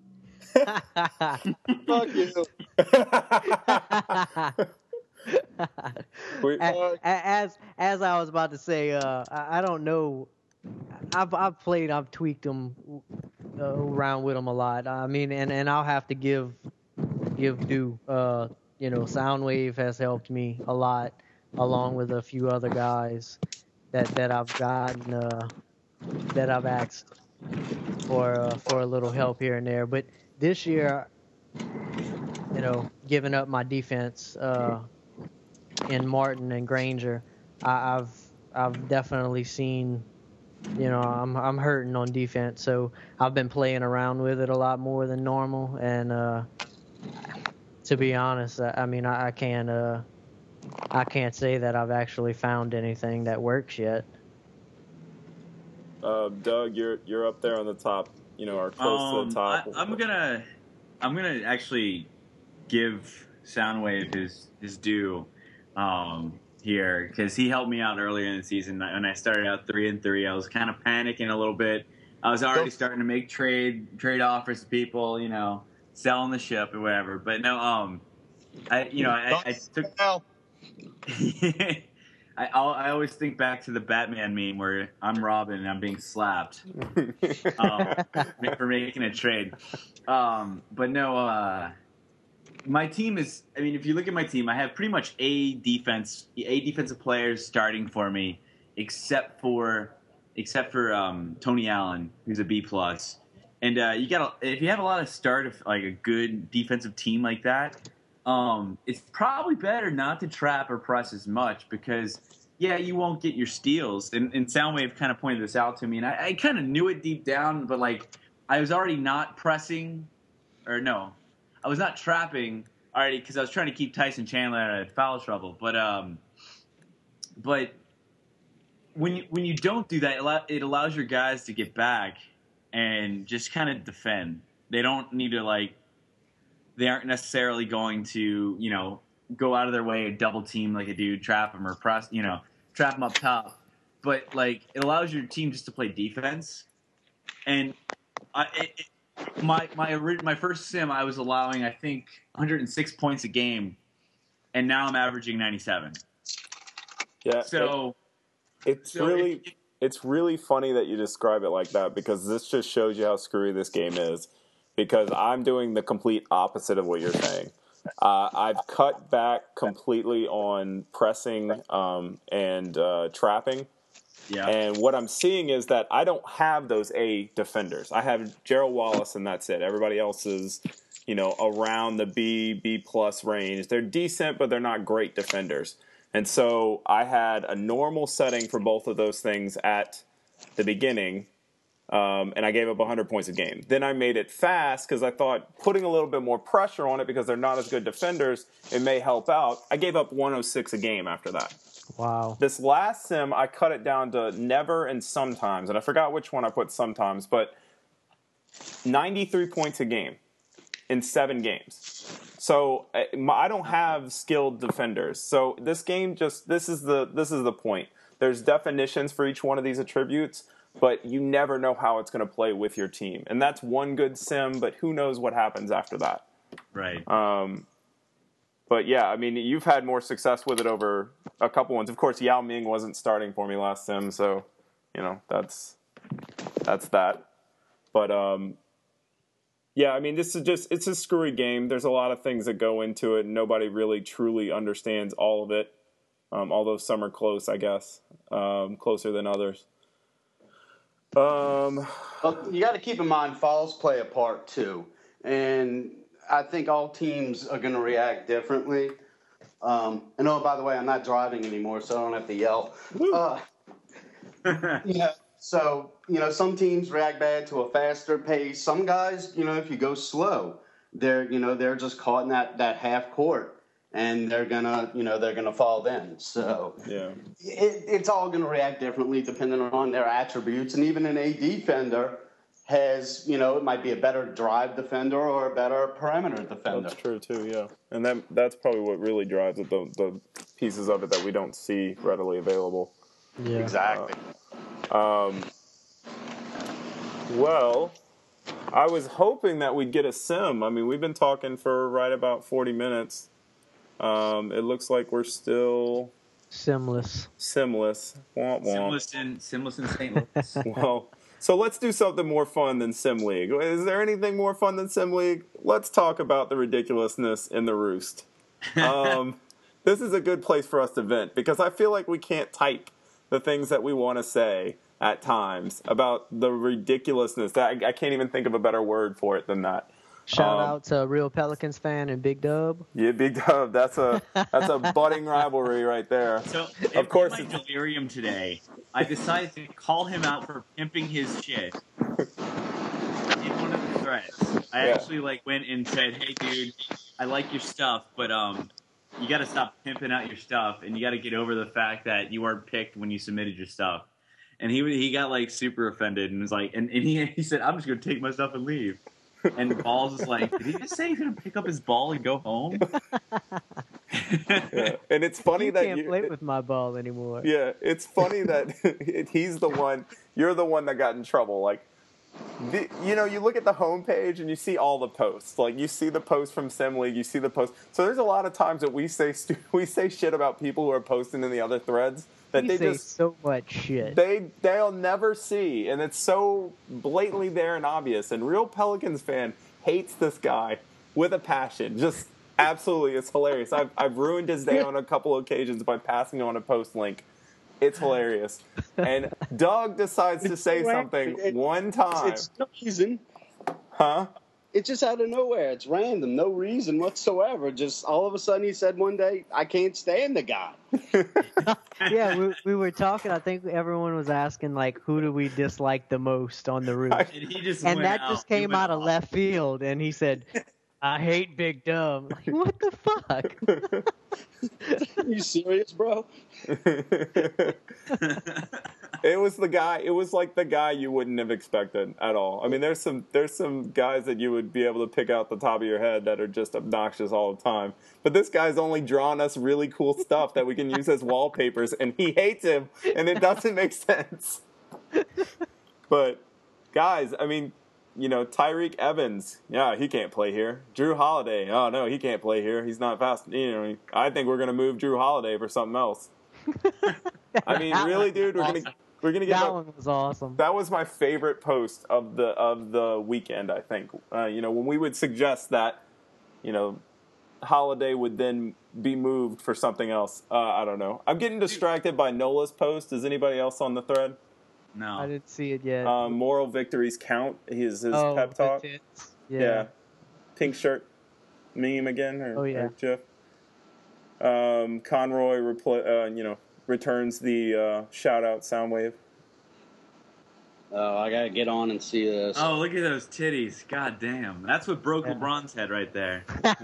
Fuck you. as as I was about to say, uh, I, I don't know. I've I've played, I've tweaked them uh, around with them a lot. I mean, and, and I'll have to give give due. Uh, you know, Soundwave has helped me a lot, along with a few other guys that that I've gotten uh, that I've asked for uh, for a little help here and there, but. This year, you know, giving up my defense uh, in Martin and Granger, I, I've I've definitely seen, you know, I'm I'm hurting on defense. So I've been playing around with it a lot more than normal. And uh, to be honest, I, I mean, I, I can't uh, I can't say that I've actually found anything that works yet. Uh, Doug, you're you're up there on the top. You know, are close um, to the top. I, I'm gonna, I'm gonna actually give Soundwave his his due um, here because he helped me out earlier in the season. When I started out three and three, I was kind of panicking a little bit. I was already starting to make trade trade offers to people, you know, selling the ship or whatever. But no, um, I you know I, I took. I, I always think back to the Batman meme where I'm Robin and I'm being slapped um, for making a trade. Um, but no, uh, my team is. I mean, if you look at my team, I have pretty much a defense, a defensive players starting for me, except for except for um, Tony Allen, who's a B plus. And uh, you got if you have a lot of start of like a good defensive team like that. Um, it's probably better not to trap or press as much because, yeah, you won't get your steals. And, and Soundwave kind of pointed this out to me, and I, I kind of knew it deep down, but, like, I was already not pressing – or, no, I was not trapping already because I was trying to keep Tyson Chandler out of foul trouble. But um, but when you, when you don't do that, it, allow, it allows your guys to get back and just kind of defend. They don't need to, like – they aren't necessarily going to, you know, go out of their way and double team like a dude, trap him or press, you know, trap him up top. But like, it allows your team just to play defense. And I, it, it, my my my first sim, I was allowing I think one hundred six points a game, and now I'm averaging ninety-seven. Yeah. So it, it's so really it, it, it's really funny that you describe it like that because this just shows you how screwy this game is. Because I'm doing the complete opposite of what you're saying. Uh, I've cut back completely on pressing um, and uh, trapping. Yeah. And what I'm seeing is that I don't have those A defenders. I have Gerald Wallace, and that's it. Everybody else is, you know, around the B, B plus range. They're decent, but they're not great defenders. And so I had a normal setting for both of those things at the beginning, um, and I gave up one hundred points a game. Then I made it fast because I thought putting a little bit more pressure on it because they're not as good defenders, it may help out. I gave up one oh six a game after that. Wow. This last sim, I cut it down to never and sometimes, and I forgot which one I put sometimes, but ninety-three points a game in seven games. So I don't have skilled defenders. So this game just this is the this is the point. There's definitions for each one of these attributes, but you never know how it's going to play with your team, and that's one good sim. But who knows what happens after that? Right. Um, But, yeah, I mean, you've had more success with it over a couple ones. Of course, Yao Ming wasn't starting for me last sim, so, you know, that's that's that. But, um, yeah, I mean, this is just, it's a screwy game. There's a lot of things that go into it, and nobody really truly understands all of it, um, although some are close, I guess, um, closer than others. Um, Well, you got to keep in mind, falls play a part, too. And I think all teams are going to react differently. Um, and oh, by the way, I'm not driving anymore, so I don't have to yell. Uh, you know, so, you know, some teams react bad to a faster pace. Some guys, you know, if you go slow, they're, you know, they're just caught in that, that half court, and they're going to, you know, they're going to fall in. So yeah, it, it's all going to react differently depending on their attributes. And even an A defender has, you know, it might be a better drive defender or a better perimeter defender. That's true too, yeah. And that that's probably what really drives it, the, the pieces of it that we don't see readily available. Yeah. Exactly. Uh, um, well, I was hoping that we'd get a sim. I mean, we've been talking for right about forty minutes. Um, it looks like we're still Simless. simless. Womp womp. Simless in, Simless in Saint Louis. Well, so let's do something more fun than Sim League. Is there anything more fun than Sim League? Let's talk about the ridiculousness in the Roost. Um, this is a good place for us to vent because I feel like we can't type the things that we want to say at times about the ridiculousness. That I, I can't even think of a better word for it than that. Shout Um, out to a real Pelicans fan and Big Dub. Yeah, Big Dub. That's a that's a budding rivalry right there. So, Of course in my it's- delirium today, I decided to call him out for pimping his shit in one of the threads. I Yeah. actually like went and said, "Hey, dude, I like your stuff, but um, you got to stop pimping out your stuff, and you got to get over the fact that you weren't picked when you submitted your stuff." And he he got like super offended and was like, and, and he he said, "I'm just gonna take my stuff and leave." And Balls is like, did he just say he's gonna pick up his ball and go home? Yeah. And it's funny you that can't you play with my ball anymore. Yeah, it's funny that he's the one, you're the one that got in trouble. Like, the, you know, you look at the homepage and you see all the posts. Like, you see the post from Sim League, you see the post. So there's a lot of times that we say stu- we say shit about people who are posting in the other threads that We they say just so much shit. they they'll never see, and it's so blatantly there and obvious. And Real Pelicans fan hates this guy with a passion. Just absolutely, it's hilarious. I've I've ruined his day on a couple of occasions by passing on a post link. It's hilarious. And Doug decides to say something It- one time, It's no reason. huh? It's just out of nowhere. It's random. No reason whatsoever. Just all of a sudden he said one day, I can't stand the guy. Yeah, we, we were talking. I think everyone was asking, like, who do we dislike the most on the roof? And he just And went that out. just He came went out of off. left field, and he said, I hate Big Dub. Like, what the fuck? Are you serious, bro? It was the guy. It was like the guy you wouldn't have expected at all. I mean, there's some there's some guys that you would be able to pick out the top of your head that are just obnoxious all the time. But this guy's only drawn us really cool stuff that we can use as wallpapers, and he hates him, and it doesn't make sense. But guys, I mean, you know, Tyreek Evans, yeah, he can't play here. Drew Holiday, oh no, he can't play here. He's not fast. You know, I think we're gonna move Drew Holiday for something else. I mean, really, dude, we're gonna we're gonna get That that. one was awesome. That was my favorite post of the of the weekend. I think, uh, you know, when we would suggest that, you know, Holiday would then be moved for something else. Uh, I don't know. I'm getting distracted by Nola's post. Is anybody else on the thread? No. I didn't see it yet. Um, moral victories count. His his oh, pep talk. Yeah. yeah. Pink shirt meme again. Or, oh yeah. Or Jeff. Um, Conroy repl- uh, you know, returns the uh, shout out Soundwave. Oh, I gotta get on and see this. Oh, look at those titties! God damn, that's what broke yeah. LeBron's head right there.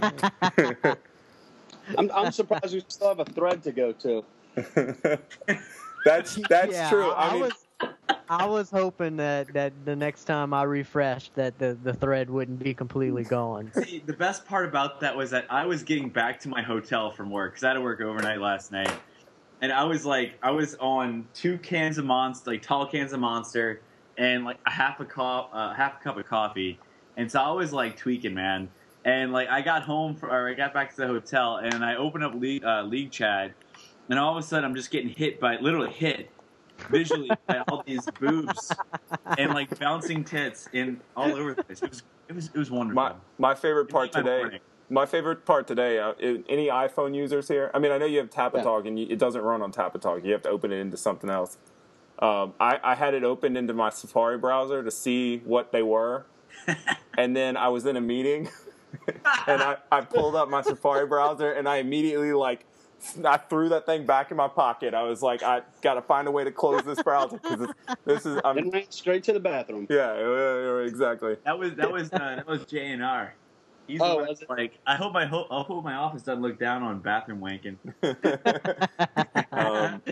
I'm, I'm surprised we still have a thread to go to. that's that's yeah, true. I, I, I mean, was I was hoping that, that the next time I refreshed that the, the thread wouldn't be completely gone. See, the best part about that was that I was getting back to my hotel from work because I had to work overnight last night, and I was like, I was on two cans of Monster, like tall cans of Monster, and like a half a cup, uh, half a cup of coffee, and so I was like tweaking, man. And like I got home, for, or I got back to the hotel, and I opened up league, uh, league chat, and all of a sudden I'm just getting hit by, literally hit, visually by all these boobs and like bouncing tits in all over the place. It was it was it was wonderful. My my favorite part today. My favorite part today. Uh, any iPhone users here? I mean, I know you have Tapatalk, yeah. and you, it doesn't run on Tapatalk. You have to open it into something else. Um, I, I had it opened into my Safari browser to see what they were, and then I was in a meeting. and I, I pulled up my Safari browser, and I immediately, like, I threw that thing back in my pocket. I was like, I got to find a way to close this browser because this is. I'm, and ran straight to the bathroom. Yeah, exactly. That was that was uh, that was J N R. He's oh, was like, I hope my ho- I hope my office doesn't look down on bathroom wanking. um,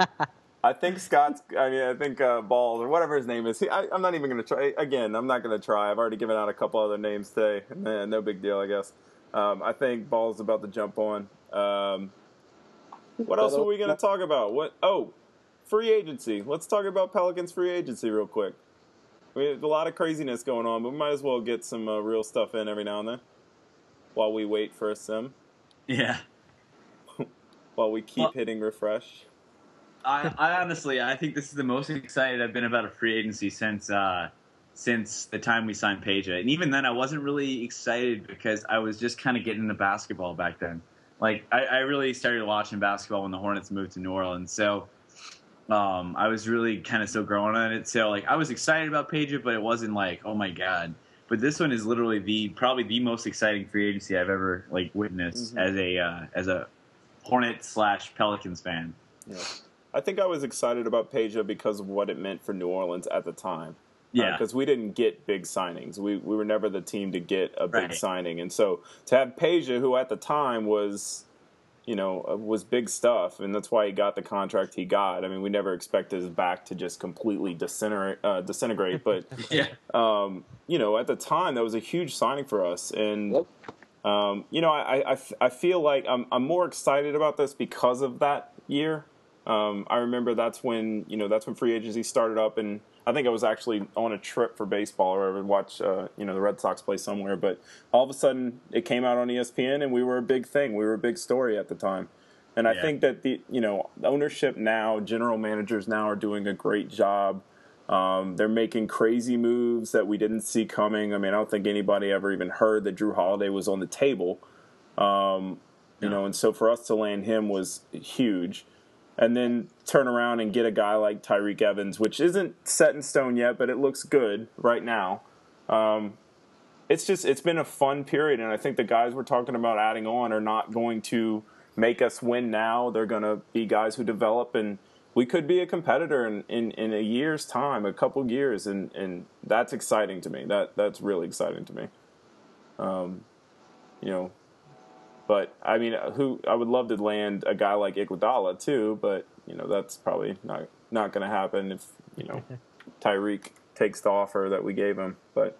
I think Scott's. I mean, I think uh, Balls or whatever his name is. He, I, I'm not even going to try. Again, I'm not going to try. I've already given out a couple other names today. Man, no big deal, I guess. Um, I think Balls is about to jump on. Um, what else are we going to talk about? What? Oh, free agency. Let's talk about Pelicans free agency real quick. We have a lot of craziness going on, but we might as well get some uh, real stuff in every now and then while we wait for a sim. Yeah. While we keep well, hitting refresh. I, I honestly, I think this is the most excited I've been about a free agency since uh, since the time we signed Peja. And even then, I wasn't really excited because I was just kind of getting into basketball back then. Like, I, I really started watching basketball when the Hornets moved to New Orleans. So um, I was really kind of still growing on it. So, like, I was excited about Peja, but it wasn't like, oh, my God. But this one is literally the probably the most exciting free agency I've ever, like, witnessed mm-hmm. as a uh, as a Hornets slash Pelicans fan. Yeah. I think I was excited about Peja because of what it meant for New Orleans at the time. Yeah. Because uh, we didn't get big signings. We we were never the team to get a big right. signing. And so to have Peja, who at the time was, you know, was big stuff, and that's why he got the contract he got. I mean, we never expected his back to just completely disintegrate. Uh, disintegrate but, yeah. um, you know, at the time, that was a huge signing for us. And, um, you know, I, I, I feel like I'm, I'm more excited about this because of that year. Um, I remember that's when, you know, that's when free agency started up, and I think I was actually on a trip for baseball or I would watch, uh, you know, the Red Sox play somewhere. But all of a sudden it came out on E S P N and we were a big thing. We were a big story at the time. And I yeah. think that the, you know, ownership now, general managers now are doing a great job. Um, they're making crazy moves that we didn't see coming. I mean, I don't think anybody ever even heard that Drew Holiday was on the table. Um, you no. know, and so for us to land him was huge. And then turn around and get a guy like Tyreke Evans, which isn't set in stone yet, but it looks good right now. Um, it's just it's been a fun period, and I think the guys we're talking about adding on are not going to make us win now. They're going to be guys who develop, and we could be a competitor in, in, in a year's time, a couple years, and, and that's exciting to me. That that's really exciting to me. Um, you know. But, I mean, who I would love to land a guy like Iguodala, too, but, you know, that's probably not not going to happen if, you know, Tyreke takes the offer that we gave him. But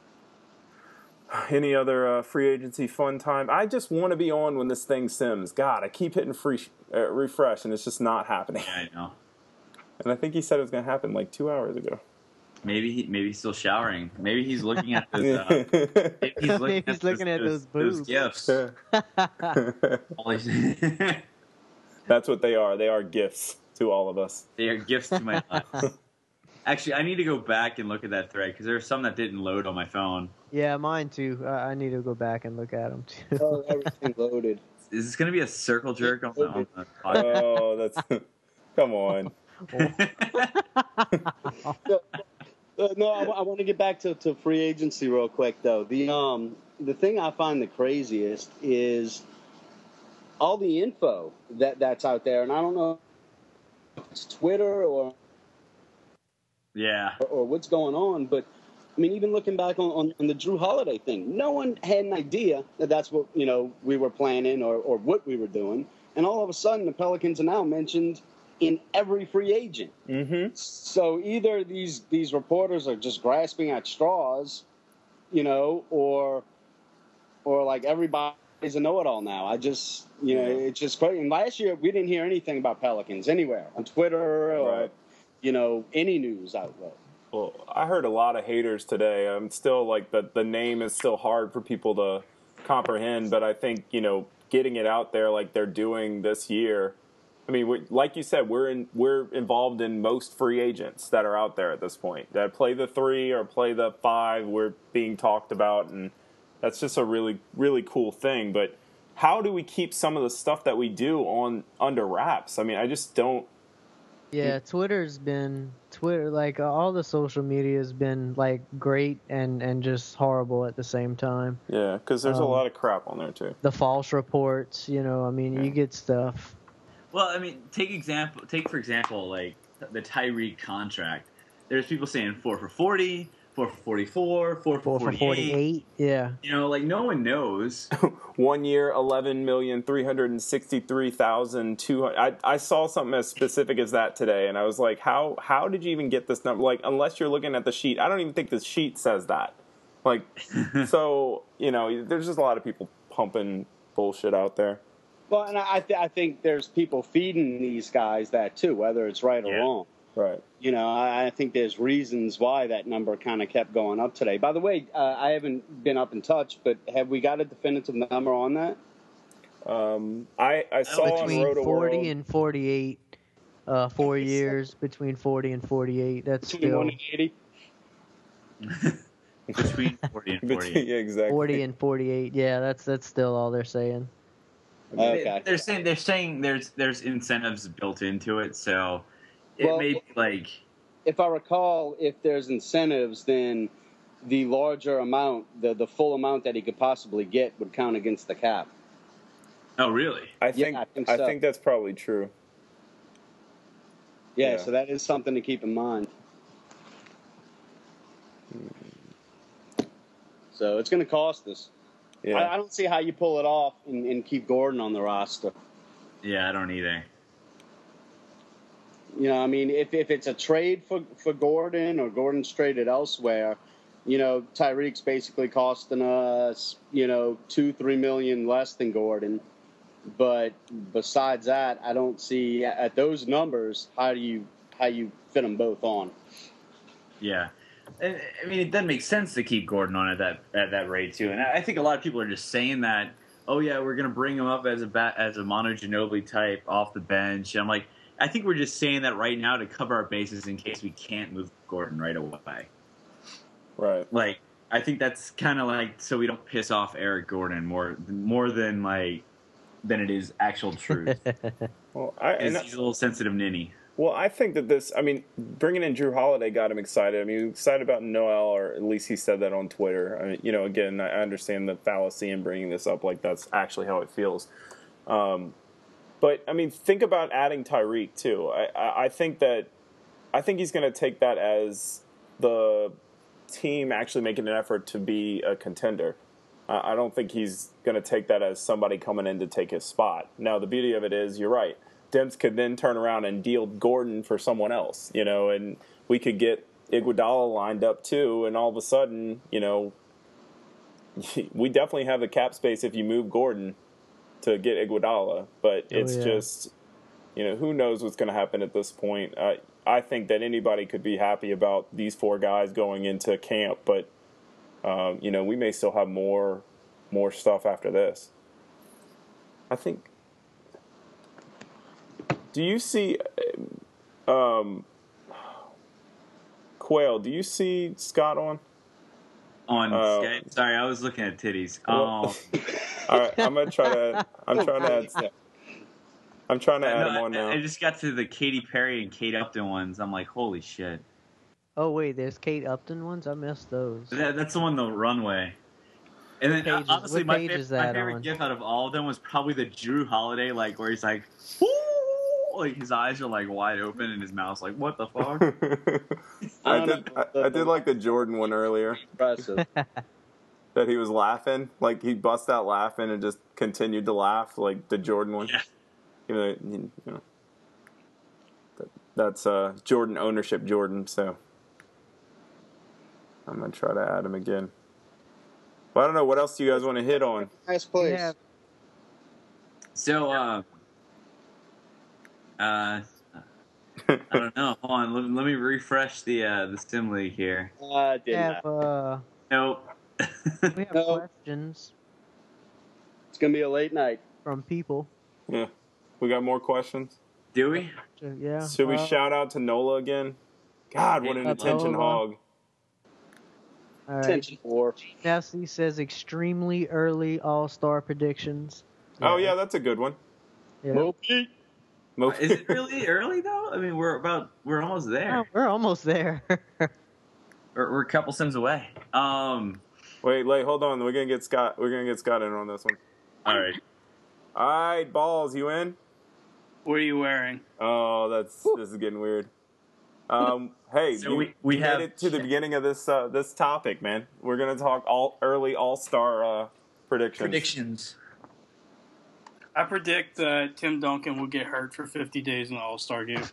any other uh, free agency fun time? I just want to be on when this thing sims. God, I keep hitting free uh, refresh, and it's just not happening. Yeah, I know. And I think he said it was going to happen like two hours ago. Maybe he, maybe he's still showering. Maybe he's looking at those. Uh, maybe he's looking, maybe at, he's looking those, at those, those, those gifts. That's what they are. They are gifts to all of us. They are gifts to my life. Actually, I need to go back and look at that thread because there are some that didn't load on my phone. Yeah, mine too. Uh, I need to go back and look at them too. Oh, everything loaded. Is this going to be a circle jerk on the, on the podcast? Oh, that's come on. no, uh, no I, I want to get back to, to free agency real quick though. The um the thing I find the craziest is all the info that that's out there, and I don't know if it's Twitter or yeah or, or what's going on, but I mean, even looking back on, on, on the Drew Holiday thing, no one had an idea that that's what you know we were planning or, or what we were doing, and all of a sudden the Pelicans are now mentioned in every free agent. Mm-hmm. So either these these reporters are just grasping at straws, you know, or or like everybody's a know-it-all now. I just, you know, it's just crazy. And last year we didn't hear anything about Pelicans anywhere on Twitter or, Right. you know, any news outlet. Well, I heard a lot of haters today. I'm still like the the name is still hard for people to comprehend, but I think you know getting it out there like they're doing this year. I mean, we, like you said, we're in we're involved in most free agents that are out there at this point that play the three or play the five. We're being talked about, and that's just a really really cool thing. But how do we keep some of the stuff that we do on under wraps? I mean, I just don't. Yeah, Twitter's been Twitter like all the social media has been like great and and just horrible at the same time. Yeah, because there's Um, a lot of crap on there too. The false reports, you know, I mean, Yeah. you get stuff. Well, I mean, take example. Take for example, like the Tyreek contract. There's people saying four for forty, four for forty-four, four for Four for forty-eight. forty-eight, yeah. You know, like no one knows. One year, eleven million three hundred sixty-three thousand two hundred. I I saw something as specific as that today, and I was like, how how did you even get this number? Like, unless you're looking at the sheet, I don't even think the sheet says that. Like, so you know, there's just a lot of people pumping bullshit out there. Well, and I th- I think there's people feeding these guys that too, whether it's right or Yeah. wrong. Right. You know, I, I think there's reasons why that number kind of kept going up today. By the way, uh, I haven't been up in touch, but have we got a definitive number on that? Um, I I saw on Between Roto forty World. and forty-eight, uh, four years between forty and forty-eight. That's Between still one and eighty. Between forty and forty-eight. yeah, exactly. forty and forty-eight. Yeah, that's that's still all they're saying. Okay. They're saying they're saying there's there's incentives built into it, so it Well, may be like If I recall, if there's incentives, then the larger amount, the the full amount that he could possibly get, would count against the cap. oh really? I Yeah, think I think I so. think that's probably true. Yeah, Yeah. so that is something to keep in mind. So it's going to cost us. Yeah. I, I don't see how you pull it off and, and keep Gordon on the roster. Yeah, I don't either. You know, I mean, if, if it's a trade for, for Gordon or Gordon's traded elsewhere, you know, Tyreek's basically costing us, you know, two, three million less than Gordon. But besides that, I don't see at those numbers how do you how you fit them both on. Yeah. And, I mean, it doesn't make sense to keep Gordon on at that at that rate too. And I think a lot of people are just saying that. Oh yeah, we're gonna bring him up as a bat, as a Manu Ginobili type off the bench. And I'm like, I think we're just saying that right now to cover our bases in case we can't move Gordon right away. Right. Like, I think that's kind of like so we don't piss off Eric Gordon more more than like than it is actual truth. Well, I and Because he's a little sensitive ninny. Well, I think that this, I mean, bringing in Drew Holiday got him excited. I mean, he was excited about Noel, or at least he said that on Twitter. I mean, you know, again, I understand the fallacy in bringing this up like that's actually how it feels. Um, but, I mean, think about adding Tyreek, too. I, I, I think that, I think he's going to take that as the team actually making an effort to be a contender. Uh, I don't think he's going to take that as somebody coming in to take his spot. Now, the beauty of it is, you're right. Demps could then turn around and deal Gordon for someone else, you know, and we could get Iguodala lined up too, and all of a sudden, you know, we definitely have the cap space if you move Gordon to get Iguodala, but it's oh, yeah. just, you know, who knows what's going to happen at this point. I I think that anybody could be happy about these four guys going into camp, but um, you know, we may still have more more stuff after this. I think. Do you see, um, Quail, do you see Scott on? On Uh, Skype? Sorry, I was looking at titties. Well, Oh. All right, I'm gonna try to. I'm trying to. I'm trying to add No, him on now. I, I just got to the Katy Perry and Kate Upton ones. I'm like, holy shit. Oh wait, there's Kate Upton ones. I missed those. That, that's the one, the runway. And then What page is- honestly, what my, page fav- is my that favorite on? gif out of all of them was probably the Drew Holiday, like where he's like, "Woo!" Like his eyes are like wide open and his mouth's like, what the fuck? I I did. don't I, know. I did like the Jordan one earlier. Impressive. That he was laughing, like he bust out laughing and just continued to laugh, like the Jordan one. Yeah. You know, you know that, that's uh, Jordan ownership, Jordan. So I'm gonna try to add him again. Well, I don't know what else do you guys want to hit on. Nice place. Yeah. So, uh, uh, I don't know. Hold on, let, let me refresh the uh, the Sim League here. Uh, We didn't have, uh, Nope. we have No. questions It's gonna be a late night. from people. Yeah, we got more questions. Do we? So, yeah. Should we uh, shout out to Nola again? God, what an Yeah, attention Nola. hog! All right. Attention for. Nessie says extremely early All Star predictions. Oh yeah, that's a good one. Yeah. Mopi. Mo- Is it really early though? I mean, we're about we're almost there. Oh, we're almost there. We're, we're a couple Sims away. Um. Wait, wait, hold on. We're gonna get Scott. We're gonna get Scott in on this one. All right. All right, balls, you in? What are you wearing? Oh, that's this is getting weird. Um, hey, So you, we- we you have- made it to the beginning of this uh, this topic, man. We're gonna talk all early All Star uh, predictions. Predictions. I predict that Tim Duncan will get hurt for fifty days in the All Star game.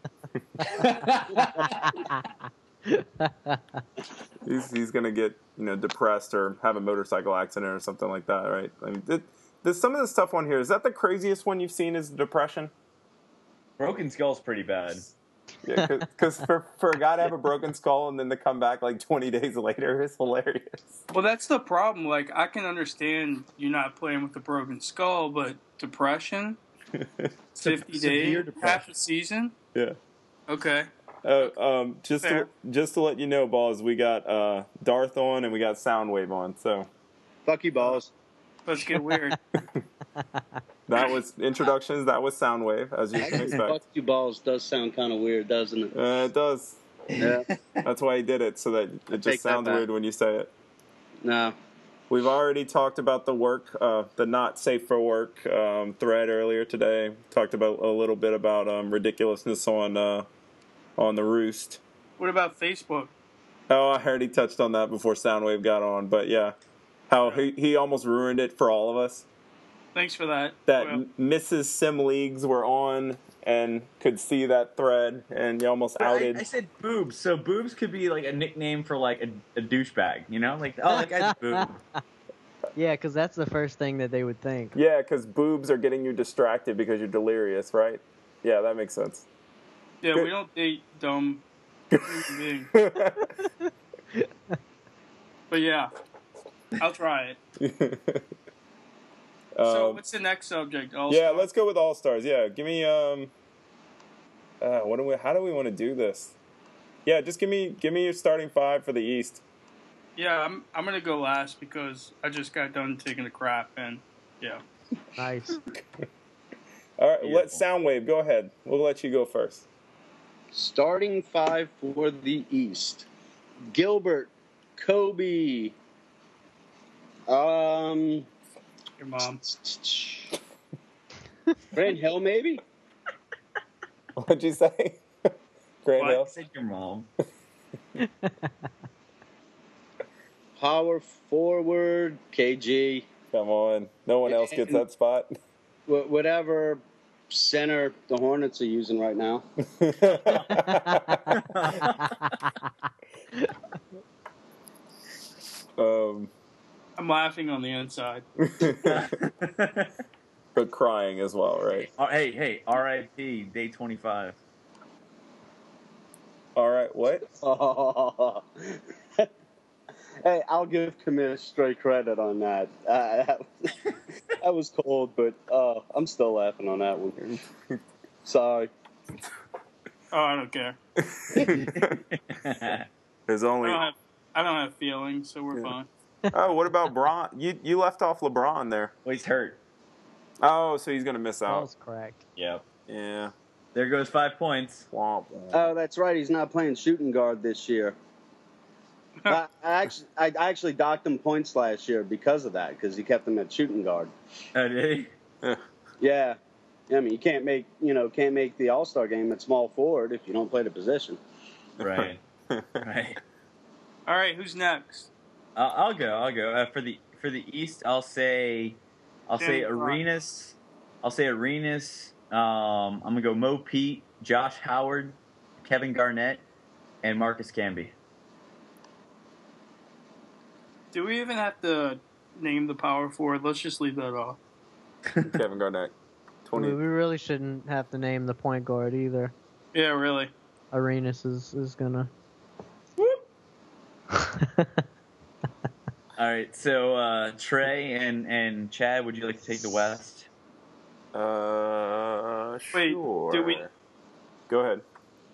He's he's gonna get you know depressed or have a motorcycle accident or something like that, right? I mean, th- there's some of the stuff on here. Is that the craziest one you've seen? Is depression? Broken Skull's pretty bad. Yeah, because for for a guy to have a broken skull and then to come back like twenty days later is hilarious. Well, that's the problem. Like, I can understand you not playing with a broken skull, but depression, fifty Severe days, depression. half a season. Yeah. Okay. Uh, um, just to, Fair. just to let you know, balls, we got uh, Darth on and we got Soundwave on. So Fuck you, balls. Let's get weird. that was introductions. That was Soundwave, as you can Fuck expect. you, balls does sound kind of weird, doesn't it? Uh, it does. Yeah. That's why he did it, so that it take just that sounds back. weird when you say it. No. We've already talked about the work, uh, the not safe for work um, thread earlier today. Talked about a little bit about um, ridiculousness on uh, on the Roost. What about Facebook? Oh, I already touched on that before Soundwave got on, but yeah, how he, he almost ruined it for all of us. Thanks for that. That Well, Missus Sim Leagues were on and could see that thread, and you almost I, outed. I said boobs, so boobs could be like a nickname for like a, a douchebag, you know? Like, oh, that guy's boob. Yeah, because that's the first thing that they would think. Yeah, because boobs are getting you distracted because you're delirious, right? Yeah, that makes sense. yeah, good. we don't date dumb human beings. But yeah, I'll try it. So, Um, what's the next subject? All yeah, let's go with All Stars. Yeah, give me um. Uh, what do we? How do we want to do this? Yeah, just give me give me your starting five for the East. Yeah, I'm I'm gonna go last because I just got done taking a crap and yeah. Nice. All right, let Beautiful. Soundwave go ahead. We'll let you go first. Starting five for the East. Gilbert, Kobe, um, Your mom. Grant Hill, maybe? What'd you say? Grant What? Hill. I said your mom. Power forward, K G. Come on, no one else gets that spot. Wh- Whatever center the Hornets are using right now. um, I'm laughing on the inside. but crying as well, right? Oh, hey, hey, R I P day twenty-five. All right, what? Hey, I'll give Kamish straight credit on that. Uh, that, was, that was cold, but uh, I'm still laughing on that one. Sorry. Oh, I don't care. There's I only. don't have, I don't have feelings, so we're Yeah. fine. Oh, what about Bron? You you left off LeBron there. Well, he's hurt. Oh, so he's gonna miss out. Ball's cracked. Yep. Yeah. There goes five points. Womp, womp. Oh, that's right. He's not playing shooting guard this year. I, I actually, I actually docked him points last year because of that, because he kept him at shooting guard. Oh, did he? Yeah, I mean, you can't make, you know, can't make the All Star game at small forward if you don't play the position. Right. Right. All right, who's next? I'll, I'll go. I'll go uh, for the for the East. I'll say, I'll say Danny Clark. Arenas. I'll say Arenas. Um, I'm gonna go Mo Pete, Josh Howard, Kevin Garnett, and Marcus Camby. Do we even have to name the power forward? Let's just leave that off. Kevin Garnett. We, twenty. we really shouldn't have to name the point guard either. Yeah, really. Arenas is, is gonna. All right. So uh, Trey and and Chad, would you like to take the West? Uh, Wait, sure. do we- Go ahead.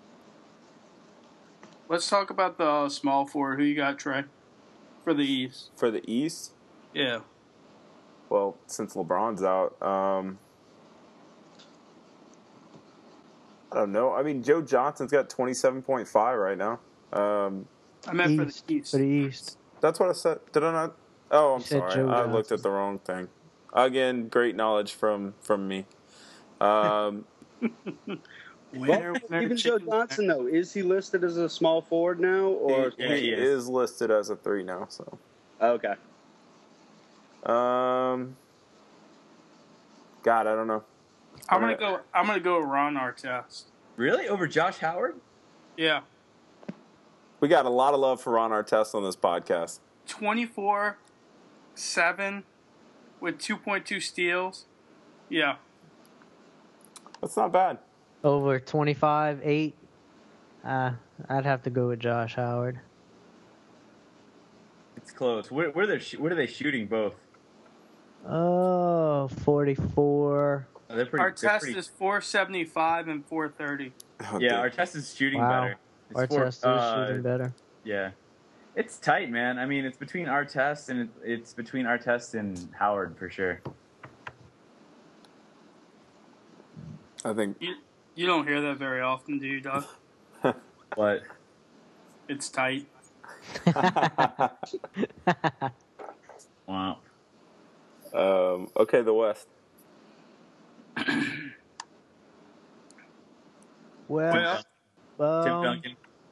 Let's talk about the uh, small forward. Who you got, Trey? For the East. For the East, Yeah. well, since LeBron's out, um, I don't know. I mean, Joe Johnson's got twenty-seven point five right now. Um, I meant for East. the East. For the East. that's what I said. Did I not? Oh, I'm You said sorry. Joe I looked Johnson. at the wrong thing. Again, great knowledge from from me. Um, Winner, Well, winner, even Joe chicken Johnson, though, is he listed as a small forward now, or Yeah, he he is. is listed as a three now. So, okay? um, God, I don't know. I'm gonna go. I'm gonna go with Ron Artest. Really? Over Josh Howard? Yeah, We got a lot of love for Ron Artest on this podcast. twenty-four, seven, with two point two steals. Yeah, That's not bad. Over twenty-five, eight. Uh, I'd have to go with Josh Howard. It's close. What, what are they? sh- What are they shooting? Both. Oh, forty-four. Oh, they're pretty. they're Artest pretty is four seventy-five and four thirty. Oh, yeah, dude. Artest is shooting Wow. better. It's four- Artest is uh, shooting better. Yeah, it's tight, man. I mean, it's between Artest and it, it's between Artest and Howard for sure. I think You you don't hear that very often, do you, Doug? But It's tight. wow, um, okay, the West. Well, Well, Tim um, Duncan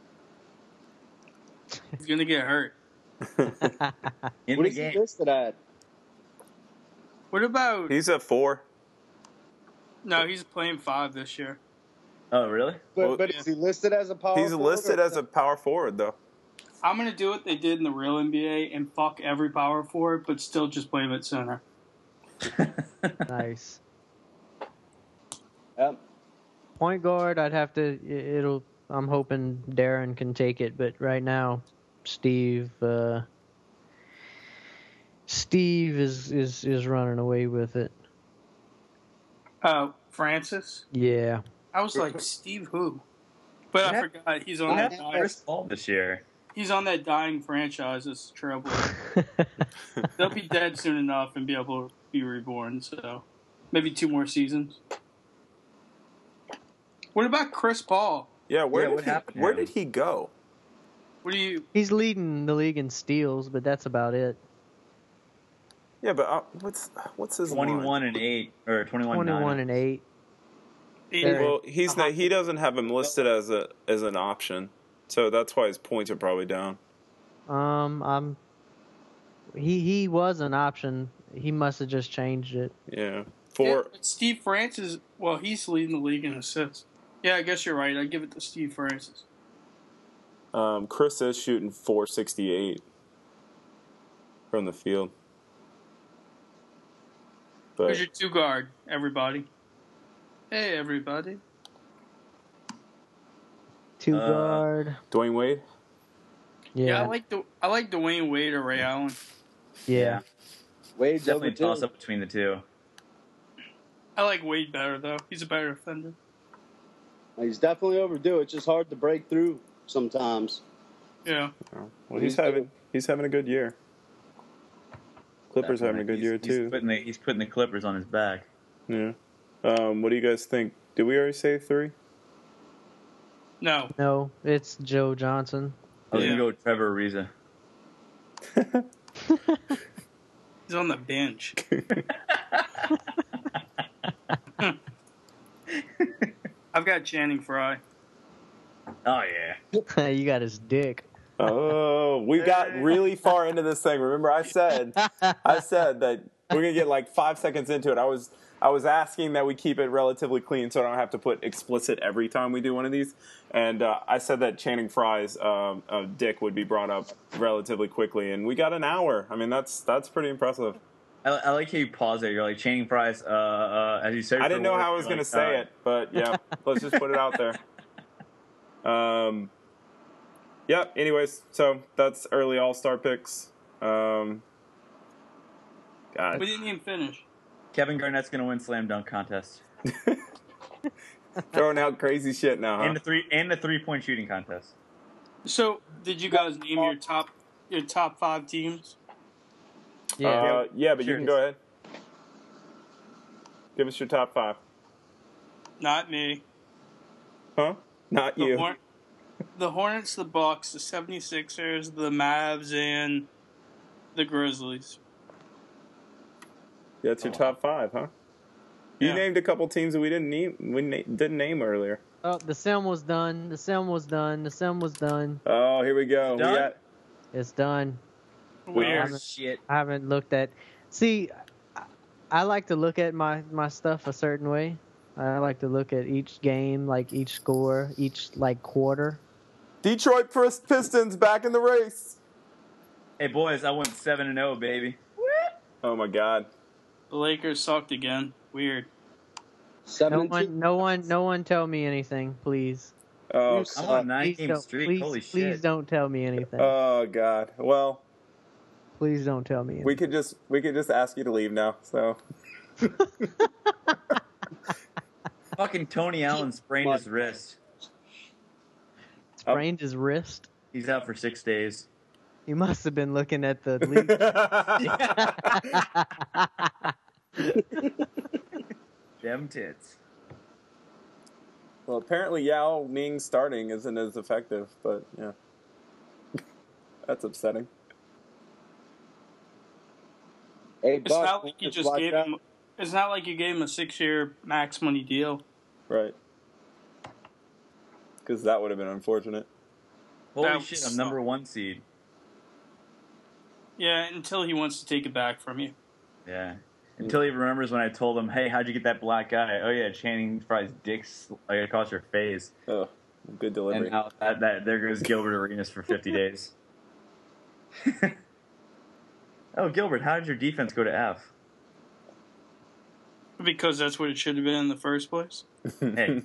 he's gonna get hurt. in What the is he game. listed at? What about? He's at four. No, he's playing five this year. Oh, really? But, Well, but is he listed as a power He's forward? listed or- as a power forward, though. I'm gonna do what they did in the real N B A and fuck every power forward, but still just play him at center. nice. Yep. Point guard, I'd have to. It'll. I'm hoping Darren can take it, but right now, Steve. Uh, Steve is, is is running away with it. Uh, Francis. Yeah. I was like, Steve who? But I Yeah. forgot he's on What that happened to dying, Chris Paul this year? he's on that dying franchise as Trailblazer. They'll be dead soon enough and be able to be reborn. So maybe two more seasons. What about Chris Paul? Yeah, where Yeah, did what he, happened to where him? did he go? What do you? He's leading the league in steals, but that's about it. Yeah, but uh, what's what's his Twenty-one line? and eight or twenty-one. Twenty-one nine. and eight. Eight- Well, he's not. He doesn't have him listed as a as an option, so that's why his points are probably down. Um, I'm. He he was an option. He must have just changed it. Yeah, Yeah, four. but Steve Francis. Well, he's leading the league in assists. Yeah, I guess you're right. I give it to Steve Francis. Um, Chris is shooting four sixty eight from the field. But Who's your two guard? Everybody. Hey, everybody. Two Uh, guard. Dwayne Wade. Yeah, Yeah. I like the I like Dwayne Wade or Ray Allen. yeah. Wade's Definitely over a toss two. up between the two. I like Wade better though. He's a better defender. He's definitely overdue. It's just hard to break through sometimes. Yeah. Oh, well, he's having he's having a good year. Clippers Definitely. having a good he's, year he's too. Putting the, he's putting the Clippers on his back. Yeah. Um, what do you guys think? Did we already say three? No. No, it's Joe Johnson. I was Yeah. gonna go with Trevor Ariza. He's on the bench. I've got Channing Frye. Oh yeah. You got his dick. Oh, we got really far into this thing. Remember, I said, I said that we're gonna get like five seconds into it. I was, I was asking that we keep it relatively clean, so I don't have to put explicit every time we do one of these. And uh, I said that Channing Frye's um, uh, dick would be brought up relatively quickly, and we got an hour. I mean, that's that's pretty impressive. I, I like how you pause there. You're like Channing Frye's. Uh, uh, as you said. I didn't know how I was gonna like, say uh, it, but yeah, let's just put it out there. Um. Yep. Anyways, so that's early All-Star picks. Um, God. We didn't even finish. Kevin Garnett's gonna win slam dunk contest Throwing out crazy shit now, huh? and the three and the three point shooting contest. So, did you guys name your top your top five teams? Yeah. Uh, yeah, but Sure. you can go ahead. Give us your top five. Not me. Huh? Not The, you. Horn- the Hornets, the Bucks, the seventy-sixers, the Mavs, and the Grizzlies. That's your top five, huh? You Yeah. named a couple teams that we didn't name. We na- didn't name earlier. Oh, the sim was done. The sim was done. The sim was done. Oh, here we go. We Done? got It's done. Weird. Oh, Shit. I haven't looked at. See, I, I like to look at my, my stuff a certain way. I like to look at each game, like each score, each like quarter. Detroit Pistons back in the race. Hey boys, I went seven and zero, baby. Oh my God. The Lakers sucked again. Weird. No Seven and two. one, no one, no one tell me anything, please. Oh, You I'm on a nine Please game don't, streak. please, Holy please shit. don't tell me anything. oh God. Well, Please don't tell me anything. we could just we could just ask you to leave now. So Fucking Tony Allen sprained his wrist. Sprained his wrist. He's out for six days. He must have been looking at the league. Them tits. Well, apparently Yao Ming starting isn't as effective, but yeah. That's upsetting. Hey, It's Buck, not like you just watch gave out. him. It's not like you gave him a six-year max money deal. Right. Because that would have been unfortunate. Holy That shit, was- I'm number one seed. Yeah, until he wants to take it back from you. Yeah. Until he remembers when I told him, hey, how'd you get that black guy? Oh, yeah, Channing Frye's dick's like across your face. Oh, good delivery. And now that, that, there goes Gilbert Arenas for fifty days. Oh, Gilbert, how did your defense go to F? Because that's what it should have been in the first place. Hey.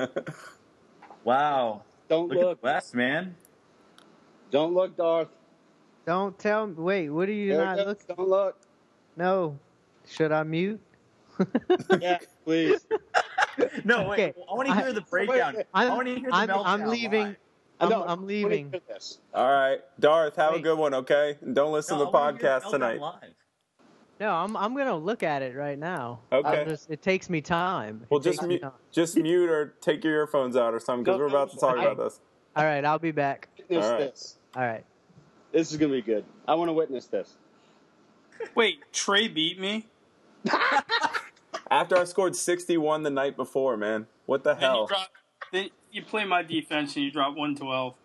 Wow. Don't Look look. at the West, man. Don't look, Darth. Don't tell me. Wait, what are you There not it looking? goes. Don't look. No. Should I mute? Yeah, please. No, wait. Okay, I want to I- hear the breakdown. wait, I I'm, want to hear the I'm, meltdown. I'm leaving. live. I I'm, know. I'm leaving. Let me do this. All right. Darth, have a Wait. good one, okay? And don't listen No, to the I wanna hear podcast meltdown tonight. live. No, I'm I'm gonna look at it right now. Okay. I'm just, it takes me time. It Well, takes just me mute, time. just mute or take your earphones out or something because No, we're about to talk I- about this. All right, I'll be back. Witness All right. this. All right. This is gonna be good. I want to witness this. Wait, Trey beat me? After I scored sixty-one the night before, man. What the Then you hell? drop. Then you play my defense and you drop one twelve.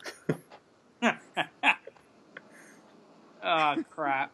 Ah, crap.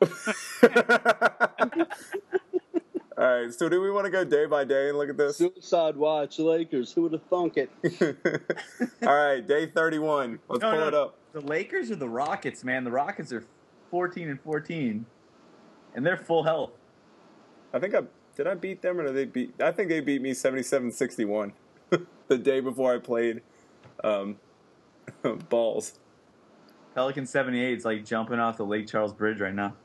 All right, so do we want to go day by day and look at this? Suicide Watch, Lakers. Who would have thunk it? All right, day thirty-one. Let's No, pull no. it up. The Lakers or the Rockets, man. The Rockets are fourteen and fourteen, and they're full health. I think I did I beat them or did they beat? I think they beat me seventy-seven sixty-one the day before I played um, balls. Pelican seventy-eight is like jumping off the Lake Charles Bridge right now.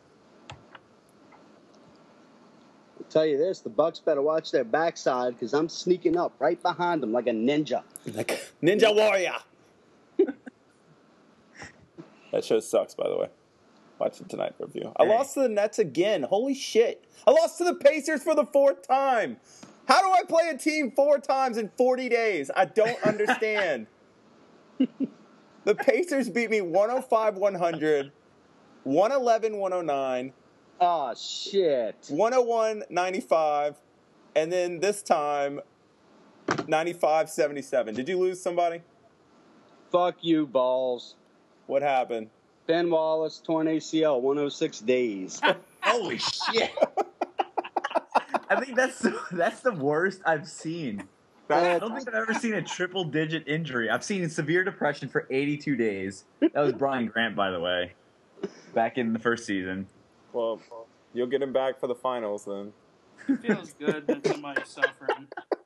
I'll tell you this: the Bucks better watch their backside because I'm sneaking up right behind them like a ninja. Like Ninja Warrior. That show sucks, by the way. Watch it tonight for review. I Hey. lost to the Nets again. Holy shit. I lost to the Pacers for the fourth time. How do I play a team four times in forty days? I don't understand. The Pacers beat me one oh five one hundred, one eleven one oh nine, Oh, shit. one oh one ninety-five, and then this time ninety-five seventy-seven. Did you lose somebody? Fuck you, balls. What happened? Ben Wallace, torn A C L, one hundred six days. Holy shit! I think that's the, that's the worst I've seen. I don't think I've ever seen a triple-digit injury. I've seen severe depression for eighty-two days. That was Brian Grant, by the way, back in the first season. Well, you'll get him back for the finals then. It feels good that somebody's suffering.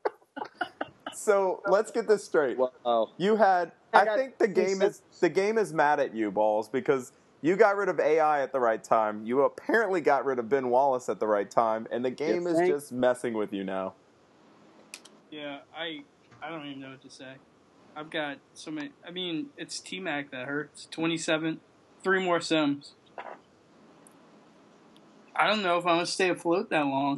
So let's get this straight. Wow. You had. I I got think the two game is cents. the game is mad at you, Balls, because you got rid of A I at the right time. You apparently got rid of Ben Wallace at the right time, and the game is think? just messing with you now. Yeah, I I don't even know what to say. I've got so many. I mean, it's T-Mac that hurts. twenty-seven, three more Sims. I don't know if I'm going to stay afloat that long.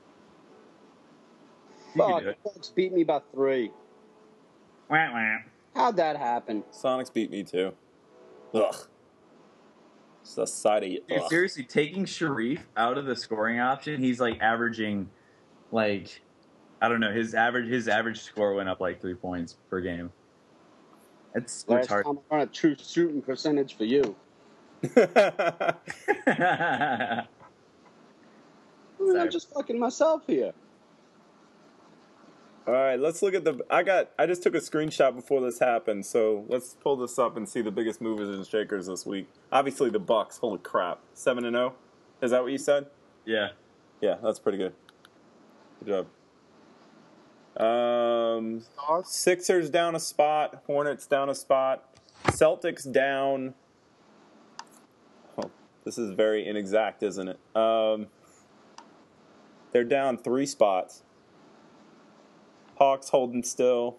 You can Fuck, do it. Bucks beat me by three. Wah, wah. How'd that happen? Sonics beat me too. Ugh. It's the side of you. Dude, Ugh. seriously, taking Sharif out of the scoring option, he's like averaging, like, I don't know, his average his average score went up like three points per game. It's Last retarded. time I run a true shooting percentage for you. I mean, I'm just fucking myself here. All right, let's look at the. I got. I just took a screenshot before this happened, so let's pull this up and see the biggest movers and shakers this week. Obviously, the Bucks. Holy crap, seven and zero. Is that what you said? Yeah. Yeah, that's pretty good. Good job. Um, Sixers down a spot. Hornets down a spot. Celtics down. Oh, this is very inexact, isn't it? Um, they're down three spots. Hawks holding still.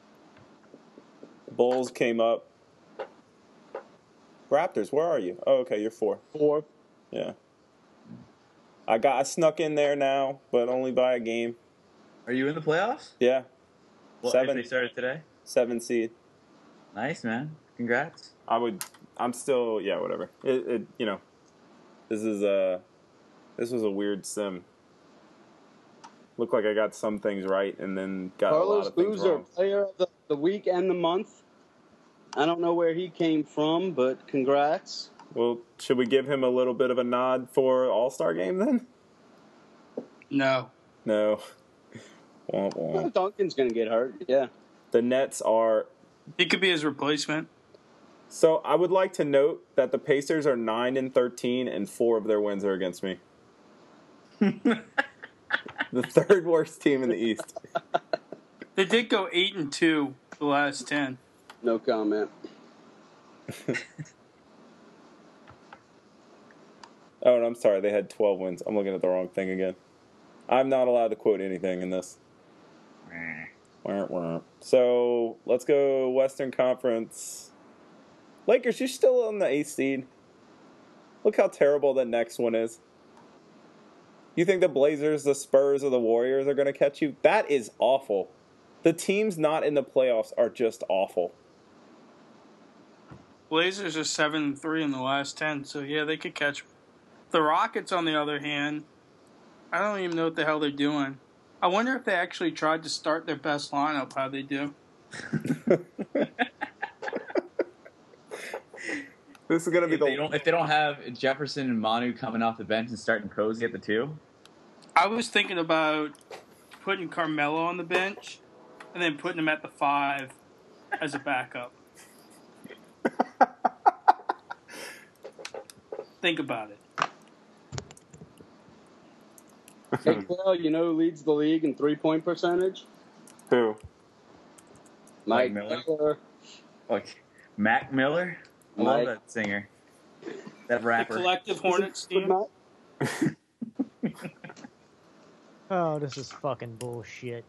Bulls came up. Raptors, where are you? Oh, okay, you're four. Fourth. Yeah. I got I snuck in there now, but only by a game. Are you in the playoffs? Yeah. Well, Seven. if they started today? Seven seed. Nice, man. Congrats. I would. I'm still. Yeah, whatever. It. it you know. This is a. This was a weird sim. Looked like I got some things right, and then got a lot Carlos of things Boozer, wrong. player of the, the week and the month. I don't know where he came from, but congrats. Well, should we give him a little bit of a nod for All Star game then? No. No. Womp Well, womp. Duncan's going to get hurt. Yeah. The Nets are. He could be his replacement. So I would like to note that the Pacers are nine and thirteen, and four of their wins are against me. The third worst team in the East. They did go eight and two the last ten. No comment. Oh, and I'm sorry, they had twelve wins. I'm looking at the wrong thing again. I'm not allowed to quote anything in this. Wah, wah. So let's go Western Conference. Lakers, you're still on the eighth seed. Look how terrible the next one is. You think the Blazers, the Spurs, or the Warriors are going to catch you? That is awful. The teams not in the playoffs are just awful. Blazers are seven and three in the last ten, so yeah, they could catch. The Rockets, on the other hand, I don't even know what the hell they're doing. I wonder if they actually tried to start their best lineup. How they do? This is going to be If they, the. don't, if they don't have Jefferson and Manu coming off the bench and starting Cozy at the two, I was thinking about putting Carmelo on the bench and then putting him at the five as a backup. Think about it. Hey, Quail, you know who leads the league in three-point percentage? Who? Mike Mike Miller? Miller. like Mac Miller, I love Mike. that singer, that The rapper. collective Hornets team. Oh, this is fucking bullshit.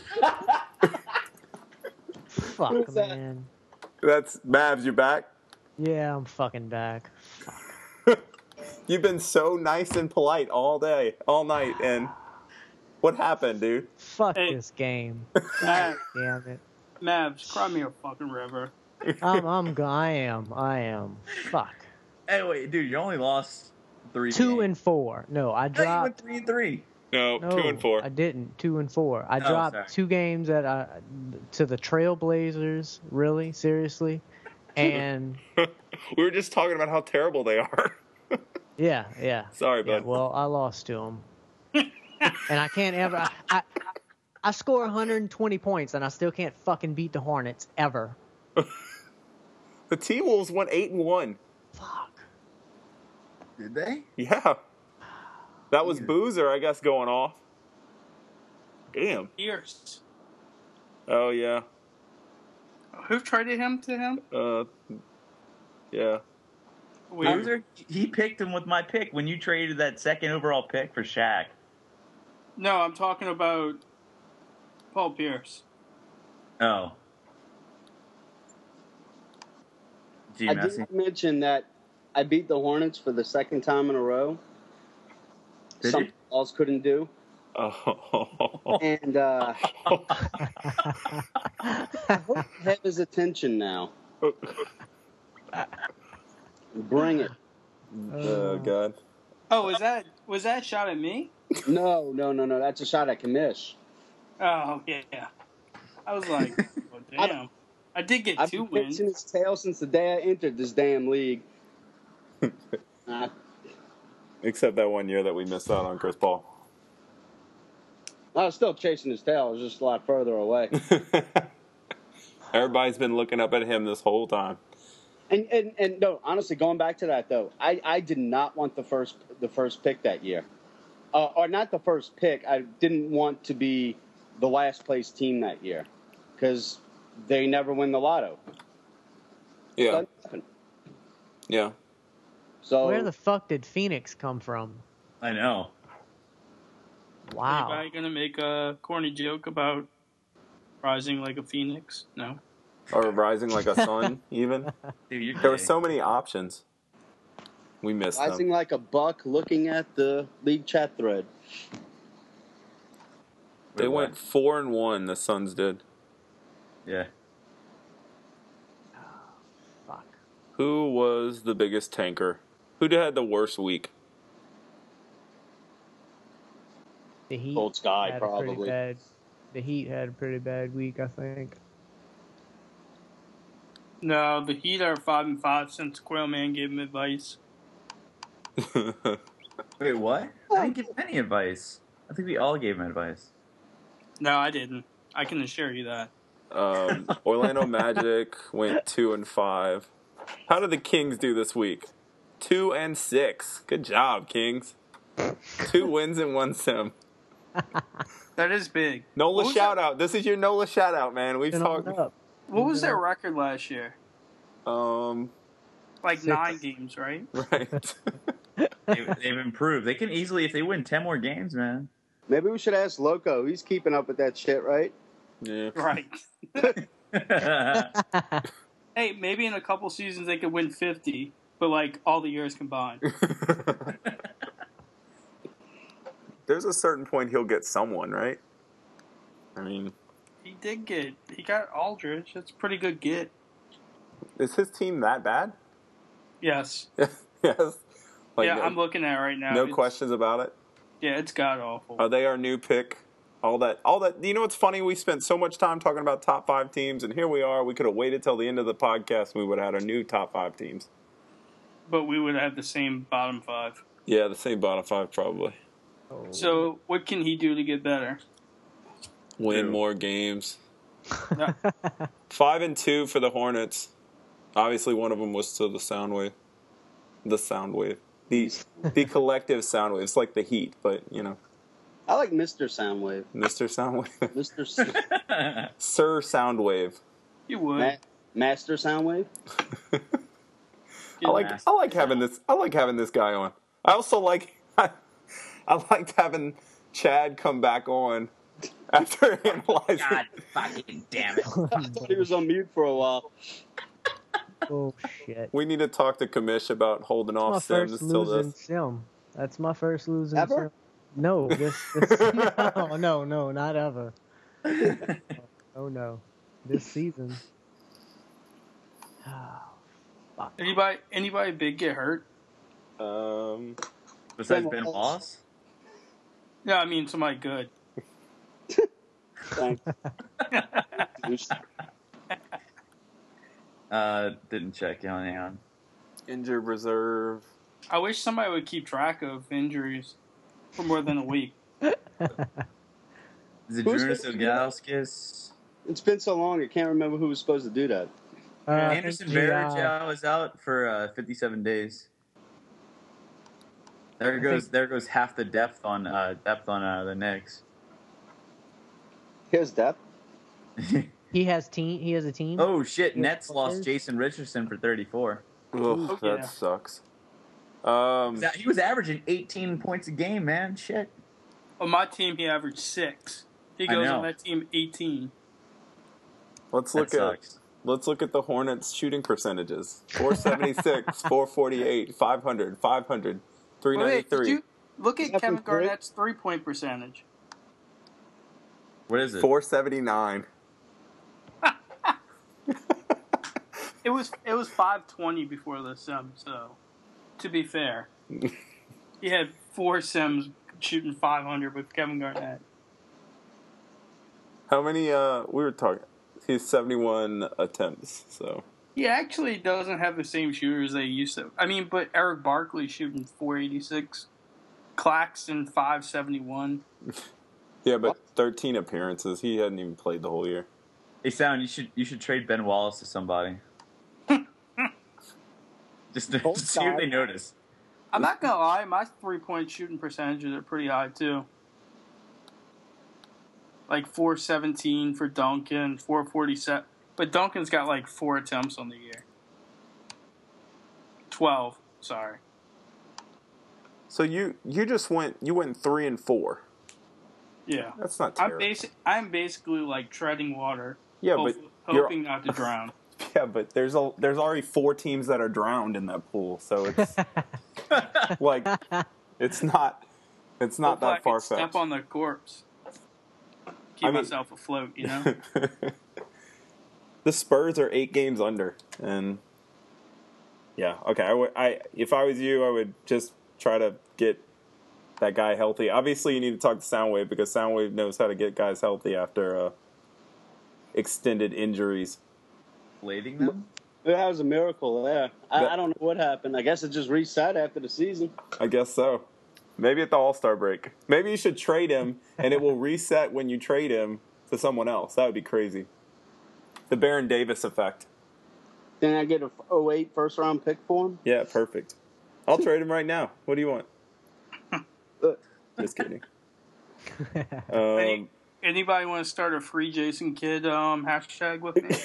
Fuck, Who's that? man. That's Mavs, you back? Yeah, I'm fucking back. You've been so nice and polite all day, all night, and what happened, dude? Fuck Hey. this game. Mav, Damn it. Mavs, cry me a fucking river. I'm, I'm, go- I am, I am. Fuck. Anyway, dude, you only lost three. Two games. and four. No, I No, you dropped. went three and three. No, No, two and four. I didn't. Two and four. I Oh, dropped sorry. two games that I to the Trailblazers. Really, seriously, and We were just talking about how terrible they are. yeah, yeah. Sorry, Yeah, bud. well, I lost to them, and I can't ever. I, I I score one hundred twenty points, and I still can't fucking beat the Hornets ever. The T-Wolves went eight and one. Fuck. Did they? Yeah, that was Weird. Boozer, I guess, going off. Damn. Pierce. Oh yeah. Who traded him to him? Uh, yeah. Weird. Boozer, he picked him with my pick when you traded that second overall pick for Shaq. No, I'm talking about Paul Pierce. Oh. Gee, I Messi. did mention that I beat the Hornets for the second time in a row. Did Something you? Balls couldn't do. Oh. And uh, I hope you have his attention now. Bring it. Oh god. Oh, was that was that shot at me? No, no, no, no. That's a shot at Kamish. Oh yeah. I was like, oh, damn. I did get I've two been wins. pitching his tail since the day I entered this damn league. Uh, Except that one year that we missed out on Chris Paul. I was still chasing his tail. I was just a lot further away. Everybody's been looking up at him this whole time. And, and and no, honestly, going back to that though, I, I did not want the first the first pick that year, uh, or not the first pick. I didn't want to be the last place team that year because they never win the lotto. Yeah. Doesn't happen. Yeah. So Where the fuck did Phoenix come from? I know. Wow. Anybody gonna make a corny joke about rising like a phoenix? No. Or rising like a sun, even. Dude, you're There were gay. so many options. We missed rising them. like a buck, looking at the league chat thread. They Wait, what? went four and one. The Suns did. Yeah. Fuck. Who was the biggest tanker? Who had the worst week? The Heat Cold Sky, had a pretty probably. bad. The Heat had a pretty bad week, I think. No, the Heat are five and five since Quailman gave him advice. Wait, what? I didn't give him any advice. I think we all gave him advice. No, I didn't. I can assure you that. um, Orlando Magic went two and five. How did the Kings do this week? Two and six. Good job, Kings. Two wins and one sim. That is big. Nola What was shout that- out. This is your Nola shout out, man. We've Been on talked. up. What was their record last year? Um, Like Six. nine games, right? right. They, they've improved. They can easily, if they win ten more games, man. Maybe we should ask Loco. He's keeping up with that shit, right? Yeah. Right. Hey, maybe in a couple seasons they could win fifty, but like all the years combined. There's a certain point he'll get someone, right? I mean, He did get. He got Aldridge. That's a pretty good get. is his team that bad? Yes. Yes. Like, yeah, no, I'm looking at it right now. no It's- questions about it. Yeah, it's god awful. Are they our new pick? All that, all that. You know what's funny? We spent so much time talking about top five teams, and here we are. We could have waited till the end of the podcast. And we would have had our new top five teams. But we would have the same bottom five. Yeah, the same bottom five probably. Oh. So what can he do to get better? Win Two. more games. Yeah. Five and two for the Hornets. Obviously, one of them was to the Soundwave. The Soundwave. The the collective Soundwave. It's like the Heat, but you know, I like Mister Soundwave. Mister Soundwave, Mister S- Sir Soundwave. You would. Ma- Master Soundwave. I like I like having this. I like having this guy on. I also like I, I liked having Chad come back on after analyzing. God fucking damn it. I thought he was on mute for a while. Oh shit! We need to talk to Kamish about holding That's off my Sims first till losing this. sim. That's my first losing Ever? sim. No, this, this no, no, no, not ever. Oh no, this season. Oh, fuck. Anybody anybody big get hurt? Um, Besides Ben Ben Wallace. Wallace? Yeah, I mean somebody good. Thanks. Uh, didn't check. Hang on. injured reserve. I wish somebody would keep track of injuries for more than a week. Is it Who's Drunas supposed to do that? Ilgauskas? It's been so long, I can't remember who was supposed to do that. Uh, I think Anderson G I Varejao is out for uh, fifty-seven days. There I goes think- there goes half the depth on uh, depth on uh, the Knicks. Here's depth. He has team. He has a team. Oh shit! Yeah, Nets lost players. Jason Richardson for thirty-four. Ugh, Oh, that yeah. sucks. Um, He was averaging eighteen points a game, man. Shit. On my team, he averaged six. He I goes know. on that team eighteen. let's That look at sucks. let's look at the Hornets shooting percentages. four seventy-six, four forty-eight, five hundred, five hundred, three Wait, did ninety-three. you look at Is that Kevin from Drake? Garnett's three point percentage? What is it? four seventy-nine. It was it was five twenty before the sim. So, to be fair, he had four sims shooting five hundred with Kevin Garnett. How many? Uh, we were talking. He's seventy-one attempts. So He actually doesn't have the same shooters they used to. I mean, but Eric Barkley shooting four eighty-six, Claxton five seventy-one. yeah, but thirteen appearances. He hadn't even played the whole year. Hey, Sound, you should you should trade Ben Wallace to somebody. Just to Both see what they sides. notice. I'm not gonna lie, my three point shooting percentages are pretty high too. Like four seventeen for Duncan, four forty-seven. But Duncan's got like four attempts on the year. Twelve, sorry. So you you just went you went three and four. Yeah. That's not I'm terrible. basic. I'm basically like treading water, yeah, hope- but you're hoping not to drown. yeah, but there's a there's already four teams that are drowned in that pool. So it's like it's not it's not Hopefully I that can far Step fetched. on the corpse. Keep I mean- myself afloat, you know. The Spurs are eight games under, and yeah, okay. I would, I if I was you, I would just try to get that guy healthy. Obviously, you need to talk to Soundwave because Soundwave knows how to get guys healthy after uh, extended injuries. Blading them? That was a miracle there. I, That- I don't know what happened. I guess it just reset after the season. I guess so. Maybe at the All Star break. Maybe you should trade him, and it will reset when you trade him to someone else. That would be crazy. The Baron Davis effect. Then I get a oh eight first round pick for him. Yeah, perfect. I'll trade him right now. What do you want? Uh, Just kidding. Any, Um, anybody want to start a free Jason Kidd um, hashtag with me?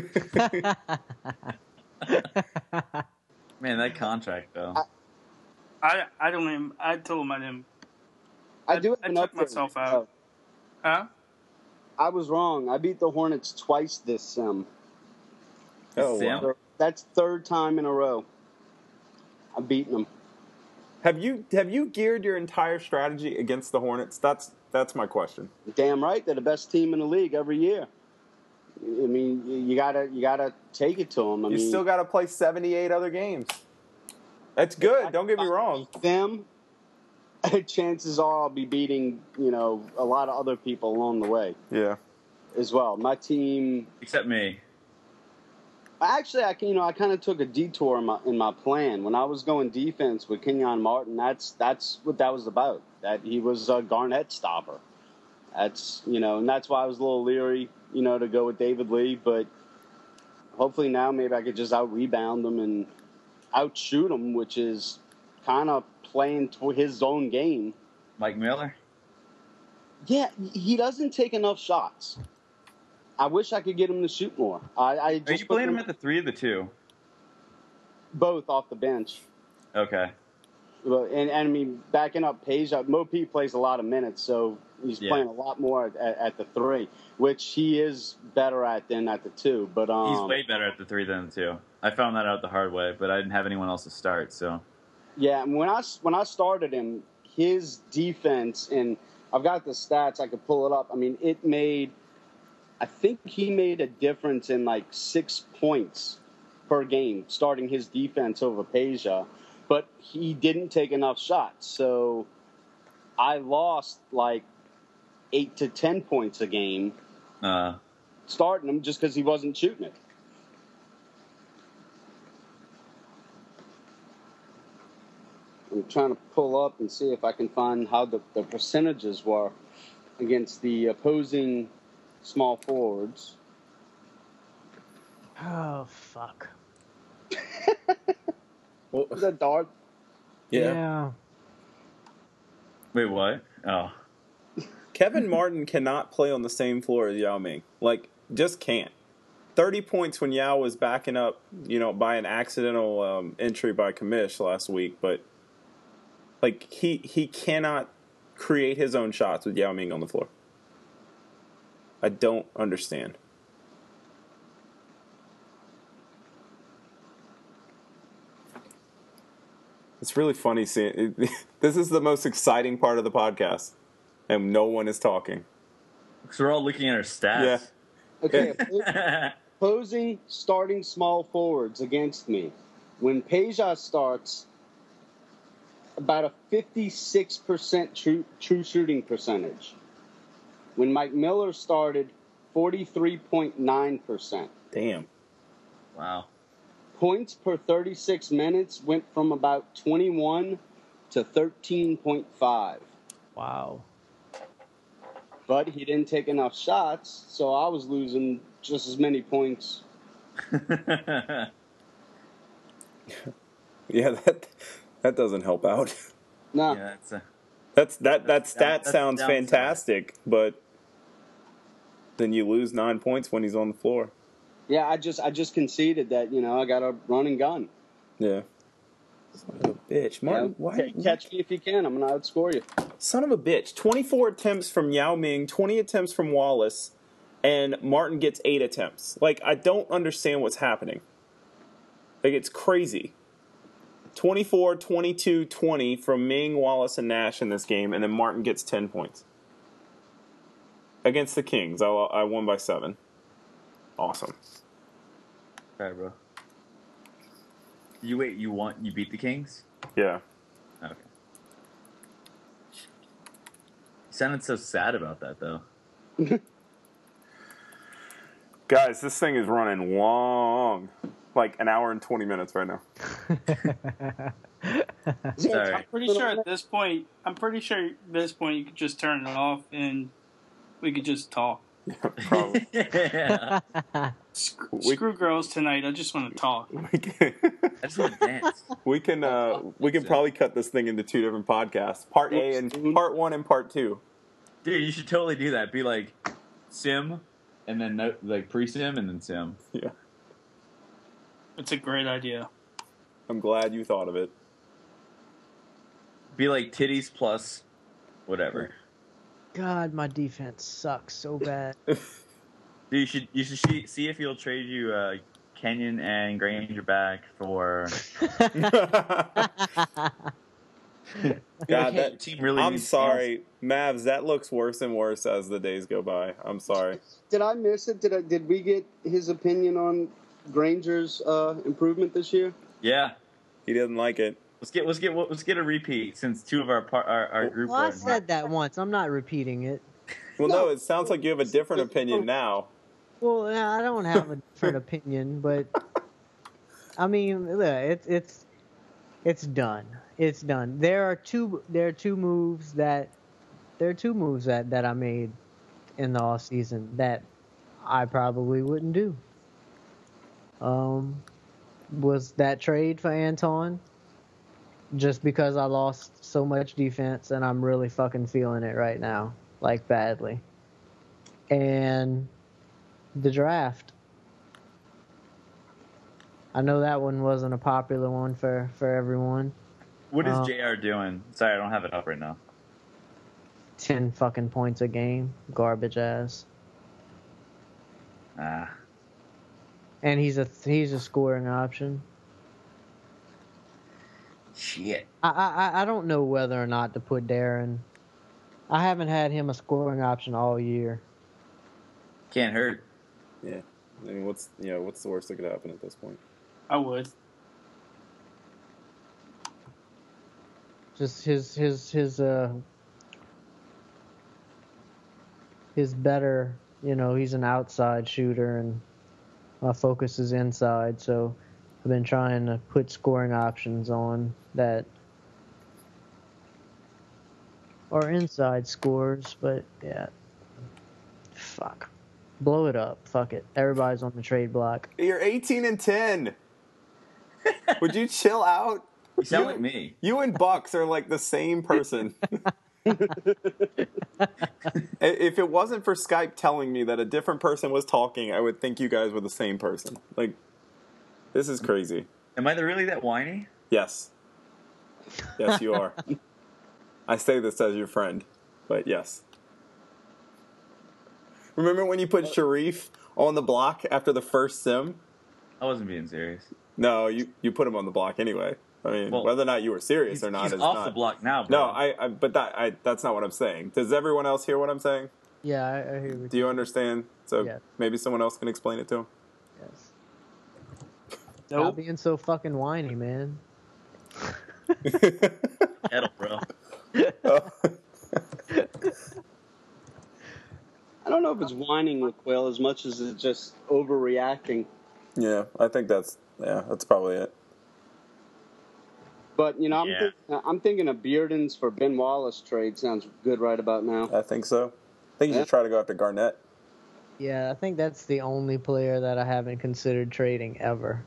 Man, that contract though. I I don't even. I told him I didn't. I do have I an took update. myself out. Oh, Huh? I was wrong. I beat the Hornets twice this sim. oh, Sam? wow. So that's third time in a row. I've beaten them. Have you have you geared your entire strategy against the Hornets? That's that's my question. Damn right, they're the best team in the league every year. I mean, you gotta you gotta take it to them. I You mean, still got to play seventy-eight other games. That's good. Don't get me wrong. them. Chances are I'll be beating you know a lot of other people along the way Yeah. as well. My team. Except me. Actually, I can, you know, I kind of took a detour in my in my plan when I was going defense with Kenyon Martin. That's that's what that was about. That he was a Garnett stopper. That's you know, and that's why I was a little leery, you know, to go with David Lee. But hopefully now maybe I could just out rebound him and outshoot him, which is kind of playing to his own game. Mike Miller? Yeah, he doesn't take enough shots. I wish I could get him to shoot more. I, I just Are you put playing him at the three or the two? both off the bench. Okay. Well, and, and I mean, backing up Page, uh, Mo P plays a lot of minutes, so he's Yeah. playing a lot more at, at, at the three, which he is better at than at the two. But um, He's way better at the three than the two. I found that out the hard way, but I didn't have anyone else to start, so. Yeah, and when I, when I started him, his defense, and I've got the stats, I could pull it up. I mean, it made, I think he made a difference in like six points per game, starting his defense over Peja, but he didn't take enough shots. So I lost like eight to ten points a game Uh, starting him just because he wasn't shooting it. I'm trying to pull up and see if I can find how the, the percentages were against the opposing small forwards. Oh, fuck. Well, Is that dart? yeah. yeah. wait, what? Oh. Kevin Martin cannot play on the same floor as Yao Ming. Like, just can't. thirty points when Yao was backing up, you know, by an accidental um, entry by Kamish last week, but like he he cannot create his own shots with Yao Ming on the floor. I don't understand. It's really funny seeing it. This is the most exciting part of the podcast, and no one is talking. Because we're all looking at our stats. Yeah. Okay, opposing starting small forwards against me. When Peja starts, about a fifty-six percent true, true shooting percentage. When Mike Miller started, forty-three point nine percent. Damn. Wow. Points per thirty-six minutes went from about twenty-one to thirteen point five. Wow. But he didn't take enough shots, so I was losing just as many points. Yeah, that that doesn't help out. No. Yeah, that's a, That's that that stat That's sounds the downside. fantastic, but then you lose nine points when he's on the floor. Yeah, I just I just conceded that, you know, I got a run and gun. Yeah. Son of a bitch, Martin. Yeah, Why? ca- catch me if you can. I'm gonna outscore you. Son of a bitch. Twenty-four attempts from Yao Ming, twenty attempts from Wallace, and Martin gets eight attempts. Like, I don't understand what's happening. Like, it's crazy. twenty-four, twenty-two, twenty from Ming, Wallace, and Nash in this game, and then Martin gets ten points. Against the Kings, I, I won by seven. Awesome. All right, bro. You wait, you want, you beat the Kings? Yeah. Okay. You sounded so sad about that, though. Guys, this thing is running long. Like an hour and twenty minutes right now. Sorry. I'm pretty sure at this point, I'm pretty sure at this point you could just turn it off and we could just talk. Probably. Yeah. Screw, We- screw girls tonight. I just want to talk. We can, I just want to dance. we can, uh, we can probably cut this thing into two different podcasts. Part A and part one and part two. Dude, you should totally do that. Be like, sim, and then no, like pre-sim, and then sim. Yeah. It's a great idea. I'm glad you thought of it. Be like titties plus whatever. God, my defense sucks so bad. Dude, you should you should see, see if he'll trade you uh, Kenyon and Granger back for. God, Your that, team really I'm needs sorry, Mavs. That looks worse and worse as the days go by. I'm sorry. Did I miss it? Did I, did we get his opinion on Granger's uh, improvement this year? Yeah, He didn't like it. let's get let's get let's get a repeat since two of our par, our, our group. Well, I are- said that once. I'm not repeating it. Well, No. no, it sounds like you have a different opinion now. Well, I don't have a different opinion, but I mean, look, it's it's it's done. It's done. There are two. There are two moves that. There are two moves that, that I made in the off season that I probably wouldn't do. Um, was that trade for Anton? Just because I lost so much defense and I'm really fucking feeling it right now, like badly. And the draft. I know that one wasn't a popular one for, for everyone. What is Uh, J R doing? Sorry, I don't have it up right now. Ten fucking points a game. Garbage ass. Ah, and he's a he's a scoring option. Shit. I, I I don't know whether or not to put Darren. I haven't had him a scoring option all year. Can't hurt. Yeah. I mean, what's you know what's the worst that could happen at this point? I would. Just his his his uh his better, you know, he's an outside shooter and my focus is inside, so I've been trying to put scoring options on that are inside scores, but yeah. Fuck. Blow it up. Fuck it. Everybody's on the trade block. You're eighteen and ten. Would you chill out? You sound you, like me. You and Bucks are like the same person. If it wasn't for Skype telling me that a different person was talking, I would think you guys were the same person. Like, this is crazy. Am I really that whiny? Yes. Yes, you are. I say this as your friend, but yes. Remember when you put Sharif on the block after the first sim? I wasn't being serious. No, you, you put him on the block anyway. I mean, well, whether or not you were serious he's, or not he's is off not. the block now, bro. No, I, I but that I that's not what I'm saying. Does everyone else hear what I'm saying? Yeah, I, I hear what Do you understand? So yeah. maybe someone else can explain it to him. Yes. Nope. Not being so fucking whiny, man. Kettle, bro. I don't know if it's whining with Quail as much as it's just overreacting. Yeah, I think that's yeah, that's probably it. But you know, I'm Yeah. think, I'm thinking a Bearden's for Ben Wallace trade sounds good right about now. I think so. I think you Yeah. should try to go after Garnett. Yeah, I think that's the only player that I haven't considered trading ever.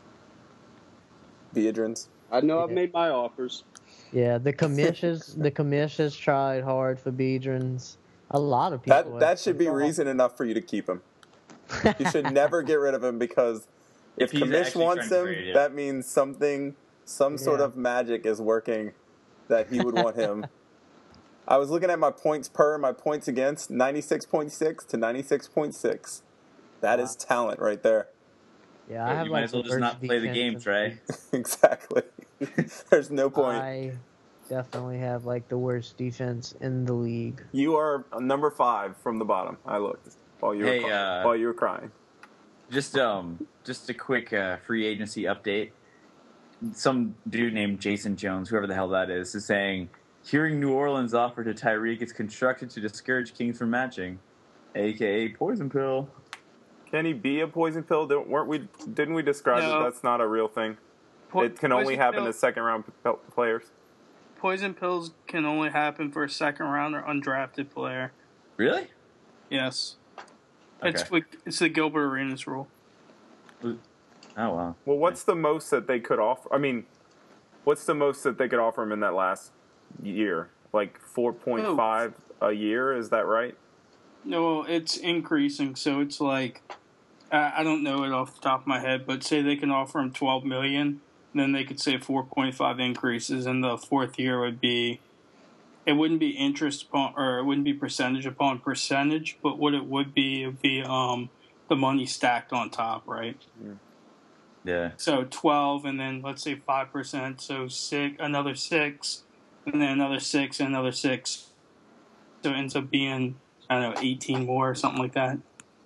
Biedrins. I know I've Yeah. made my offers. Yeah, the commish has the commish has tried hard for Biedrins. A lot of people. That that should be reason enough for you to keep him. You should never get rid of him because if, If he's Kamish actually wants trying him, to trade, yeah. that means something, some sort Yeah. of magic is working that he would want him. I was looking at my points per and my points against, ninety-six point six to ninety-six point six. That Wow. is talent right there. Yeah, I have You like might as well the just worst not play the defense game, in- Trey. Exactly. There's no point. I definitely have like the worst defense in the league. You are number five from the bottom. I looked while you were Hey, cry- uh, while you were crying. Just um, just a quick uh, free agency update. Some dude named Jason Jones, whoever the hell that is, is saying, hearing New Orleans offer to Tyreek is constructed to discourage Kings from matching, aka poison pill. Can he be a poison pill? Don't- Weren't we? Didn't we describe No. that that's not a real thing? Po- It can only poison happen pill- to second round p- players. Poison pills can only happen for a second round or undrafted player. Really? Yes. Okay. It's like, it's the Gilbert Arenas rule. Oh wow. Well, what's the most that they could offer? I mean, what's the most that they could offer him in that last year? Like four point five a year? Is that right? No, it's increasing, so it's like I I don't know it off the top of my head, but say they can offer him twelve million, then they could say four point five increases, and the fourth year would be it wouldn't be interest upon or it wouldn't be percentage upon percentage, but what it would be would be um the money stacked on top, right? Yeah. So twelve, and then let's say five percent, so six, another six, and then another six, and another six. So it ends up being I don't know eighteen more or something like that.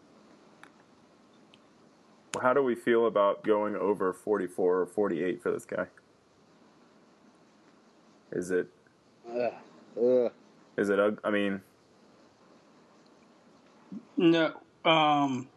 How do we feel about going over forty-four or forty-eight for this guy? Is it? Ugh. Ugh. Is it? ug- I mean, No, um,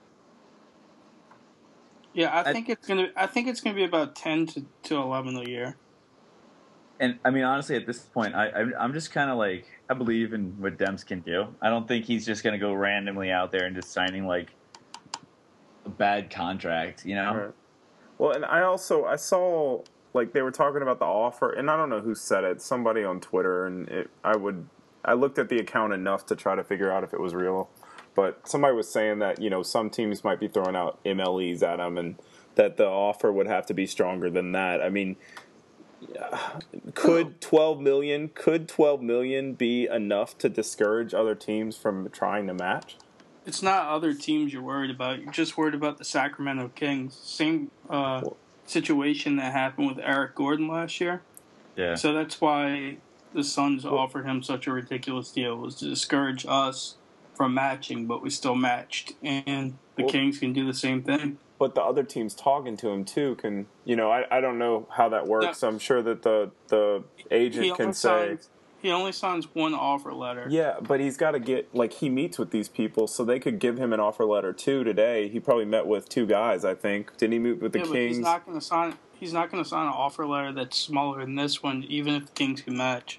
yeah, I I- think it's gonna. I think it's gonna be about ten to, to eleven a year. And I mean, honestly, at this point, I, I I'm just kind of like I believe in what Dems can do. I don't think he's just gonna go randomly out there and just signing like a bad contract, you know? Right. Well, and I also I saw like they were talking about the offer, and I don't know who said it. Somebody on Twitter, and it, I would I looked at the account enough to try to figure out if it was real. But somebody was saying that you know some teams might be throwing out M L Es at him, and that the offer would have to be stronger than that. I mean, could twelve million could twelve million be enough to discourage other teams from trying to match? it's not other teams you're worried about. You're just worried about the Sacramento Kings. Same uh, situation that happened with Eric Gordon last year. Yeah. So that's why the Suns offered him such a ridiculous deal, was to discourage us from matching, but we still matched. And the well, Kings can do the same thing. But the other teams talking to him, too, can, you know, I, I don't know how that works. No, I'm sure that the, the agent can say... Signs, he only signs one offer letter. Yeah, but he's got to get, like, he meets with these people, so they could give him an offer letter, too, today. He probably met with two guys, I think. Didn't he meet with the yeah, Kings? But he's not going to sign... He's not going to sign an offer letter that's smaller than this one, even if the Kings can match.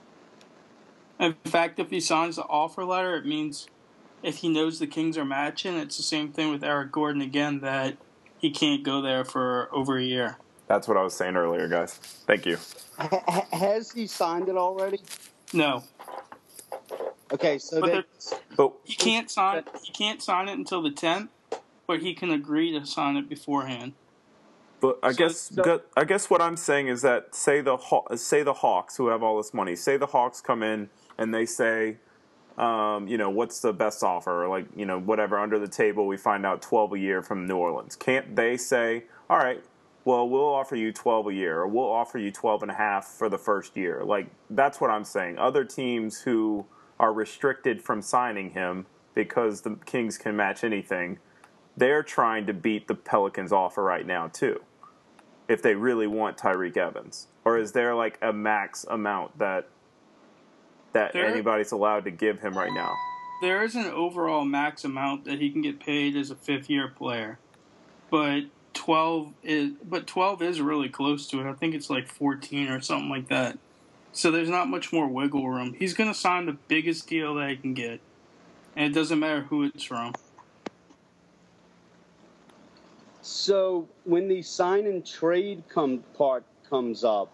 In fact, if he signs the offer letter, it means if he knows the Kings are matching, it's the same thing with Eric Gordon again, that he can't go there for over a year. That's what I was saying earlier, guys. Thank you. H- has he signed it already? No. Okay, so but that, but he can't sign. He can't sign it until the tenth, but he can agree to sign it beforehand. But I so, guess so, I guess what I'm saying is that say the say the Hawks, who have all this money, say the Hawks come in and they say, um, you know, what's the best offer? Or like, you know, whatever, under the table we find out twelve a year from New Orleans. Can't they say, all right, well, we'll offer you twelve a year, or we'll offer you twelve and a half for the first year? Like, that's what I'm saying. Other teams who are restricted from signing him because the Kings can match anything, they're trying to beat the Pelicans' offer right now, too, if they really want Tyreke Evans. Or is there, like, a max amount that that there, anybody's allowed to give him right now? There is an overall max amount that he can get paid as a fifth-year player. But twelve is but twelve is really close to it. I think it's like fourteen or something like that. So there's not much more wiggle room. He's going to sign the biggest deal that he can get. And it doesn't matter who it's from. So when the sign and trade come part comes up,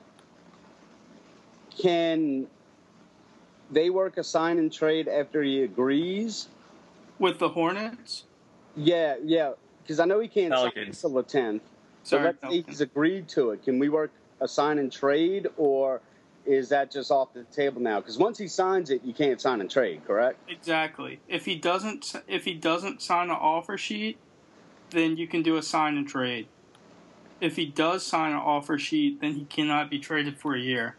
can they work a sign and trade after he agrees? With the Hornets? Yeah, yeah. Because I know he can't Pelicans. sign until the tenth. So Sorry, let's say he's agreed to it. Can we work a sign and trade, or is that just off the table now? Because once he signs it, you can't sign and trade, correct? Exactly. If he doesn't, if he doesn't sign an offer sheet, then you can do a sign and trade. If he does sign an offer sheet, then he cannot be traded for a year.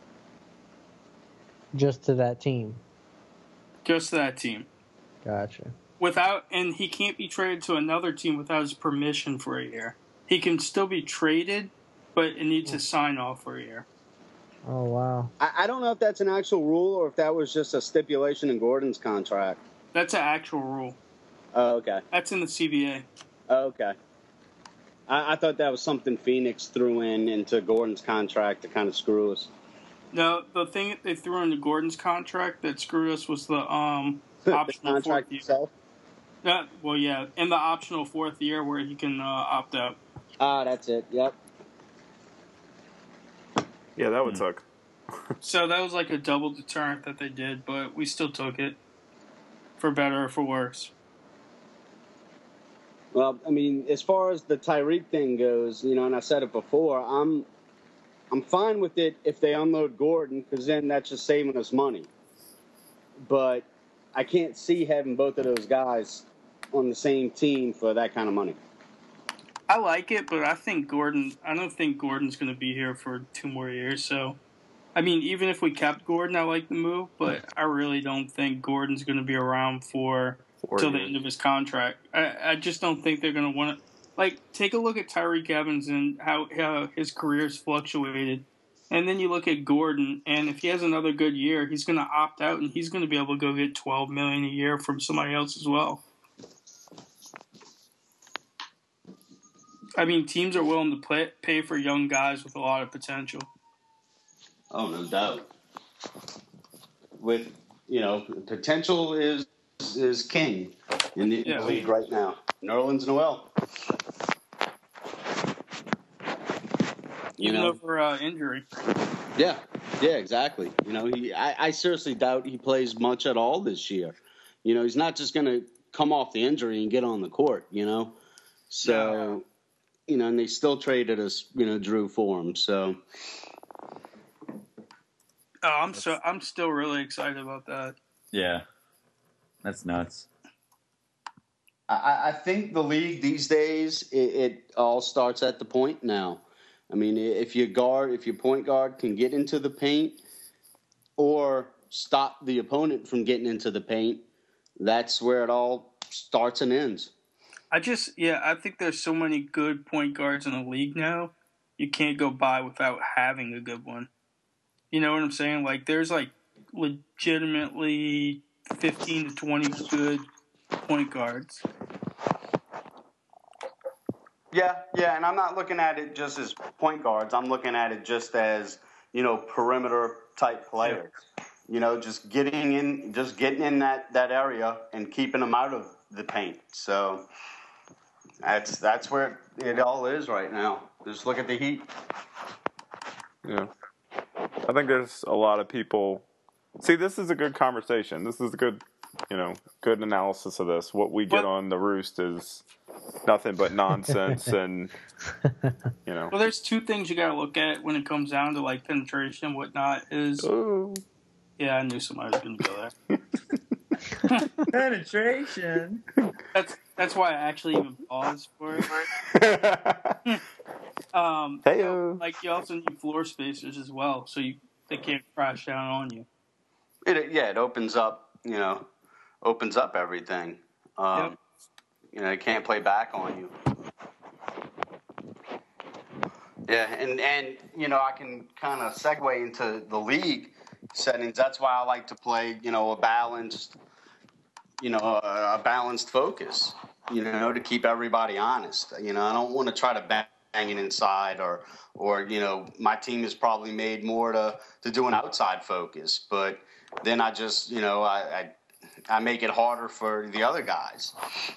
Just to that team. Just to that team. Gotcha. Without, and he can't be traded to another team without his permission for a year. He can still be traded, but it needs a sign off for a year. Oh, wow. I, I don't know if that's an actual rule or if that was just a stipulation in Gordon's contract. That's an actual rule. Oh, okay. That's in the C B A. Oh, okay. I, I thought that was something Phoenix threw in into Gordon's contract to kind of screw us. No, the thing that they threw into Gordon's contract that screwed us was the um optional the contract fourth year. itself? That, well, yeah, and the optional fourth year where he can uh, opt out. Ah, that's it. Yep. Yeah, that would suck. So that was like a double deterrent that they did, but we still took it, for better or for worse. Well, I mean, as far as the Tyreke thing goes, you know, and I said it before, I'm I'm fine with it if they unload Gordon, because then that's just saving us money. But I can't see having both of those guys on the same team for that kind of money. I like it, but I think Gordon. I don't think Gordon's going to be here for two more years. So, I mean, even if we kept Gordon, I like the move, but I really don't think Gordon's going to be around for till the end of his contract. I, I just don't think they're going to want to. Like, take a look at Tyreke Evans and how, how his career's fluctuated. And then you look at Gordon, and if he has another good year, he's going to opt out, and he's going to be able to go get twelve million dollars a year from somebody else as well. I mean, teams are willing to play, pay for young guys with a lot of potential. Oh, no doubt. With, you know, potential is is king in the, yeah. the league right now. Nerlens Noel. You Even know, over uh, injury. Yeah, yeah, exactly. You know, he. I, I seriously doubt he plays much at all this year. You know, he's not just going to come off the injury and get on the court. You know, so yeah. you know, and they still traded us. You know, Drew for him. So, oh, I'm so I'm still really excited about that. Yeah, that's nuts. I, I think the league these days, it, it all starts at the point now. I mean, if your guard, if your point guard can get into the paint or stop the opponent from getting into the paint, that's where it all starts and ends. I just, yeah, I think there's so many good point guards in the league now, you can't go by without having a good one. You know what I'm saying? Like, there's, like, legitimately fifteen to twenty good point guards. Yeah, yeah, and I'm not looking at it just as point guards. I'm looking at it just as, you know, perimeter type players. Yeah. You know, just getting in, just getting in that, that area and keeping them out of the paint. So that's that's where it all is right now. Just look at the Heat. Yeah, I think there's a lot of people. See, this is a good conversation. This is a good, you know, good analysis of this. What we get on the Roost is nothing but nonsense, and you know. Well, there's two things you got to look at when it comes down to like penetration and whatnot. Is Ooh. Yeah, I knew somebody was going to go there. Penetration. That's that's why I actually even paused for it. um, hey so, like you also need floor spacers as well, so you they can't crash down on you. It yeah, it opens up, you know, opens up everything. Um, yep. You know, it can't play back on you. Yeah, and and you know, I can kind of segue into the league settings. That's why I like to play, you know, a balanced, you know, a, a balanced focus, you know, to keep everybody honest. You know, I don't want to try to bang it inside or, or, you know, my team is probably made more to, to do an outside focus, but then I just, you know, I, I, I make it harder for the other guys.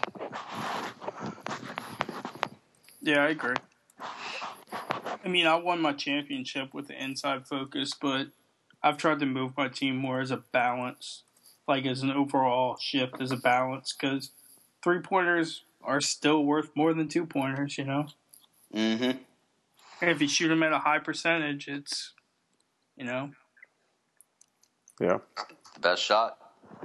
Yeah, I agree. I mean, I won my championship with the inside focus, but I've tried to move my team more as a balance, like as an overall shift as a balance, because three-pointers are still worth more than two-pointers, you know? Mm-hmm. And if you shoot them at a high percentage, it's, you know? Yeah. Best shot.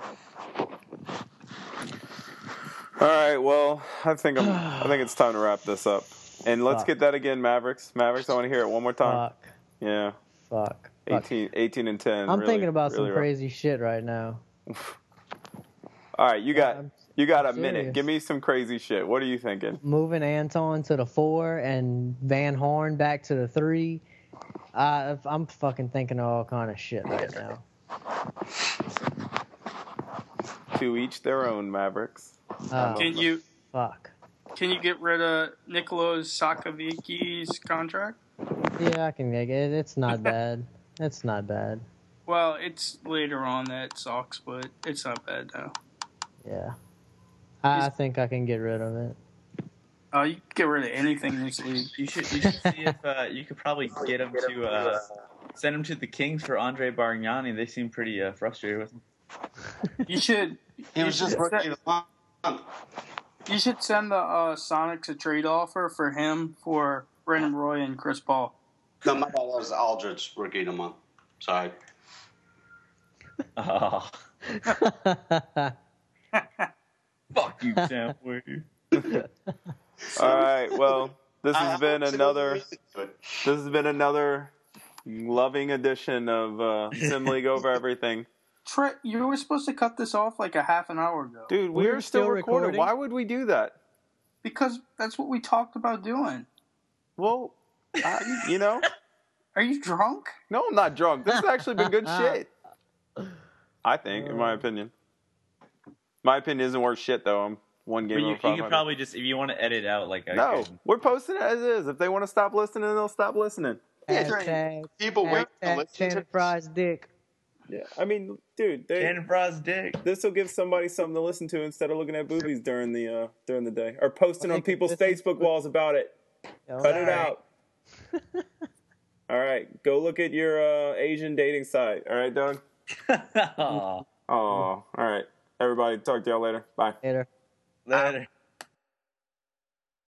All right, well, I think I'm, I think it's time to wrap this up. And let's Fuck. get that again, Mavericks. Mavericks, I want to hear it one more time. Fuck. Yeah. Fuck. eighteen, eighteen and ten. I'm really, thinking about really some rough. crazy shit right now. All right, you got I'm, you got I'm a minute. serious. Give me some crazy shit. What are you thinking? Moving Anton to the four and Van Horn back to the three. Uh, I'm fucking thinking of all kind of shit right now. To each their own, Mavericks. Uh, Can you fuck? Can you get rid of Nikolaos Sakavicki's contract? Yeah, I can get it. It's not bad. It's not bad. Well, it's later on that sucks, but it's not bad now. Yeah. I He's, think I can get rid of it. Oh, uh, you can get rid of anything in this league. You should, you should see if uh, you could probably get him to uh, send him to the Kings for Andre Bargnani. They seem pretty uh, frustrated with him. You should. He was just rookie of the month. You should send the uh, Sonics a trade offer for him for Brandon Roy and Chris Paul. No, my bad. That was Aldridge rookie of the month. Sorry. Oh. Fuck you, Sam Wade. All right. Well, this has been another. This has been another loving edition of uh, Sim League Over Everything. Trey, you were supposed to cut this off like a half an hour ago. Dude, we, we were still, still recording. recording. Why would we do that? Because that's what we talked about doing. Well, I, you know. Are you drunk? No, I'm not drunk. This has actually been good shit. I think, in my opinion. My opinion isn't worth shit, though. I'm one game over five hundred. You can probably just, if you want to edit out, like... No, can... we're posting it as is. If they want to stop listening, they'll stop listening. Hashtag, People wait to listen Shannon Fry's dick. Yeah, I mean, dude, they, Shannon Fry's dick. This will give somebody something to listen to instead of looking at boobies during the uh, during the day or posting on people's Facebook walls about it. All Cut right. it out. All right, go look at your uh, Asian dating site. All right, Doug. Aww. Aww. All right, everybody. Talk to y'all later. Bye. Later. Later.